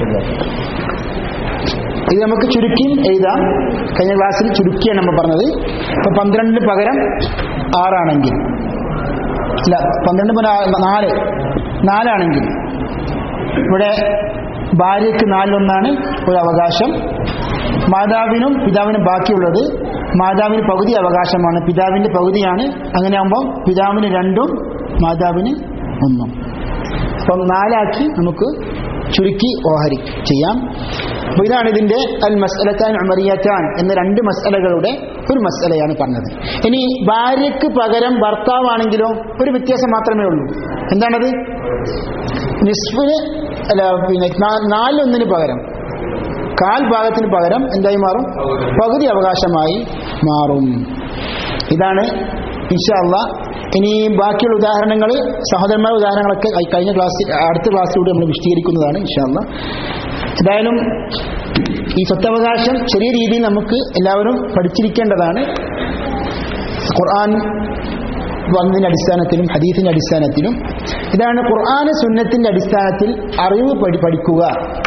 ഇത് നമുക്ക് ചുരുക്കി എഴുതാം. കഴിഞ്ഞ ക്ലാസ്സിൽ ചുരുക്കിയാണ് നമ്മൾ പറഞ്ഞത്. ഇപ്പൊ 12ന് പകരം 6 ആണെങ്കിൽ, അല്ല 12 4 ആണെങ്കിൽ ഇവിടെ ഭാര്യക്ക് 4/1 ഒരു അവകാശം. മാതാവിനും പിതാവിനും ബാക്കിയുള്ളത് മാതാവിന് പകുതി അവകാശമാണ്, പിതാവിന്റെ പകുതിയാണ്. അങ്ങനെയാകുമ്പോൾ പിതാവിന് 2ഉം മാതാവിന് 1ഉം. അപ്പം 4 ആക്കി നമുക്ക് ചുരുക്കി ഓഹരി ചെയ്യാം. അപ്പോൾ ഇതാണ് ഇതിന്റെ അൽ മസ്അലത്താൻ ഉമറിയത്താൻ എന്ന 2 മസ്അലകളുടെ ഒരു മസ്അലയാണ് പറഞ്ഞത്. ഇനി ഭാര്യക്ക് പകരം ഭർത്താവാണെങ്കിലോ ഒരു വ്യത്യാസം മാത്രമേ ഉള്ളൂ. എന്താണത്? നിസ്ഫിന് അല്ല, പിന്നെ 4/1 പകരം 1/4 ഭാഗത്തിന് പകരം എന്തായി മാറും? പകുതി അവകാശമായി മാറും. ഇതാണ് ഇൻഷാ അല്ലാഹ്. ഇനി ബാക്കിയുള്ള ഉദാഹരണങ്ങൾ, സഹോദരന്മാരുടെ ഉദാഹരണങ്ങളൊക്കെ കഴിഞ്ഞ ക്ലാസ്സിൽ, അടുത്ത ക്ലാസ്സിലൂടെ നമ്മൾ വിശദീകരിക്കുന്നതാണ് ഇൻഷാ അല്ലാഹ്. എന്തായാലും ഈ സ്വത്തവകാശം ചെറിയ രീതിയിൽ നമുക്ക് എല്ലാവരും പഠിച്ചിരിക്കേണ്ടതാണ്. ഖുർആൻ വന്നതിന്റെ അടിസ്ഥാനത്തിലും ഹദീസിന്റെ അടിസ്ഥാനത്തിലും ഇതാണ് ഖുർആൻ സുന്നത്തിന്റെ അടിസ്ഥാനത്തിൽ അറിവ് പഠിക്കുക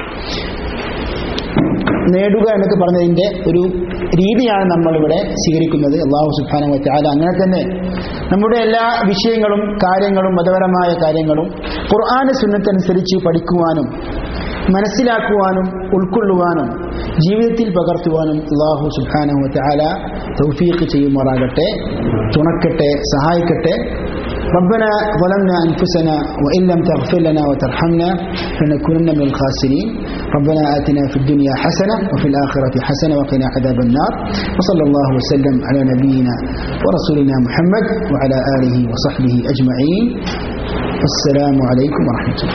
നേടുക എന്നൊക്കെ പറഞ്ഞതിന്റെ ഒരു രീതിയാണ് നമ്മളിവിടെ സ്വീകരിക്കുന്നത്. അല്ലാഹു സുബ്ഹാനഹു വ തആല അങ്ങനെ തന്നെ നമ്മുടെ എല്ലാ വിഷയങ്ങളും കാര്യങ്ങളും മതപരമായ കാര്യങ്ങളും ഖുർആൻ സുന്നത്തനുസരിച്ച് പഠിക്കുവാനും മനസ്സിലാക്കുവാനും ഉൾക്കൊള്ളുവാനും ജീവിതത്തിൽ പകർത്തുവാനും അല്ലാഹു സുബ്ഹാനഹു വ തആല തൗഫീഖ് ചെയ്യുമാറാകട്ടെ, തുണക്കട്ടെ, സഹായിക്കട്ടെ. ربنا ظلمنا أنفسنا وإن لم تغفر لنا وترحمنا لنكونن من الخاسرين. ربنا آتنا في الدنيا حسنة وفي الآخرة حسنة وقنا عذاب النار. وصلى الله وسلم على نبينا ورسولنا محمد وعلى آله وصحبه أجمعين. والسلام عليكم ورحمة الله.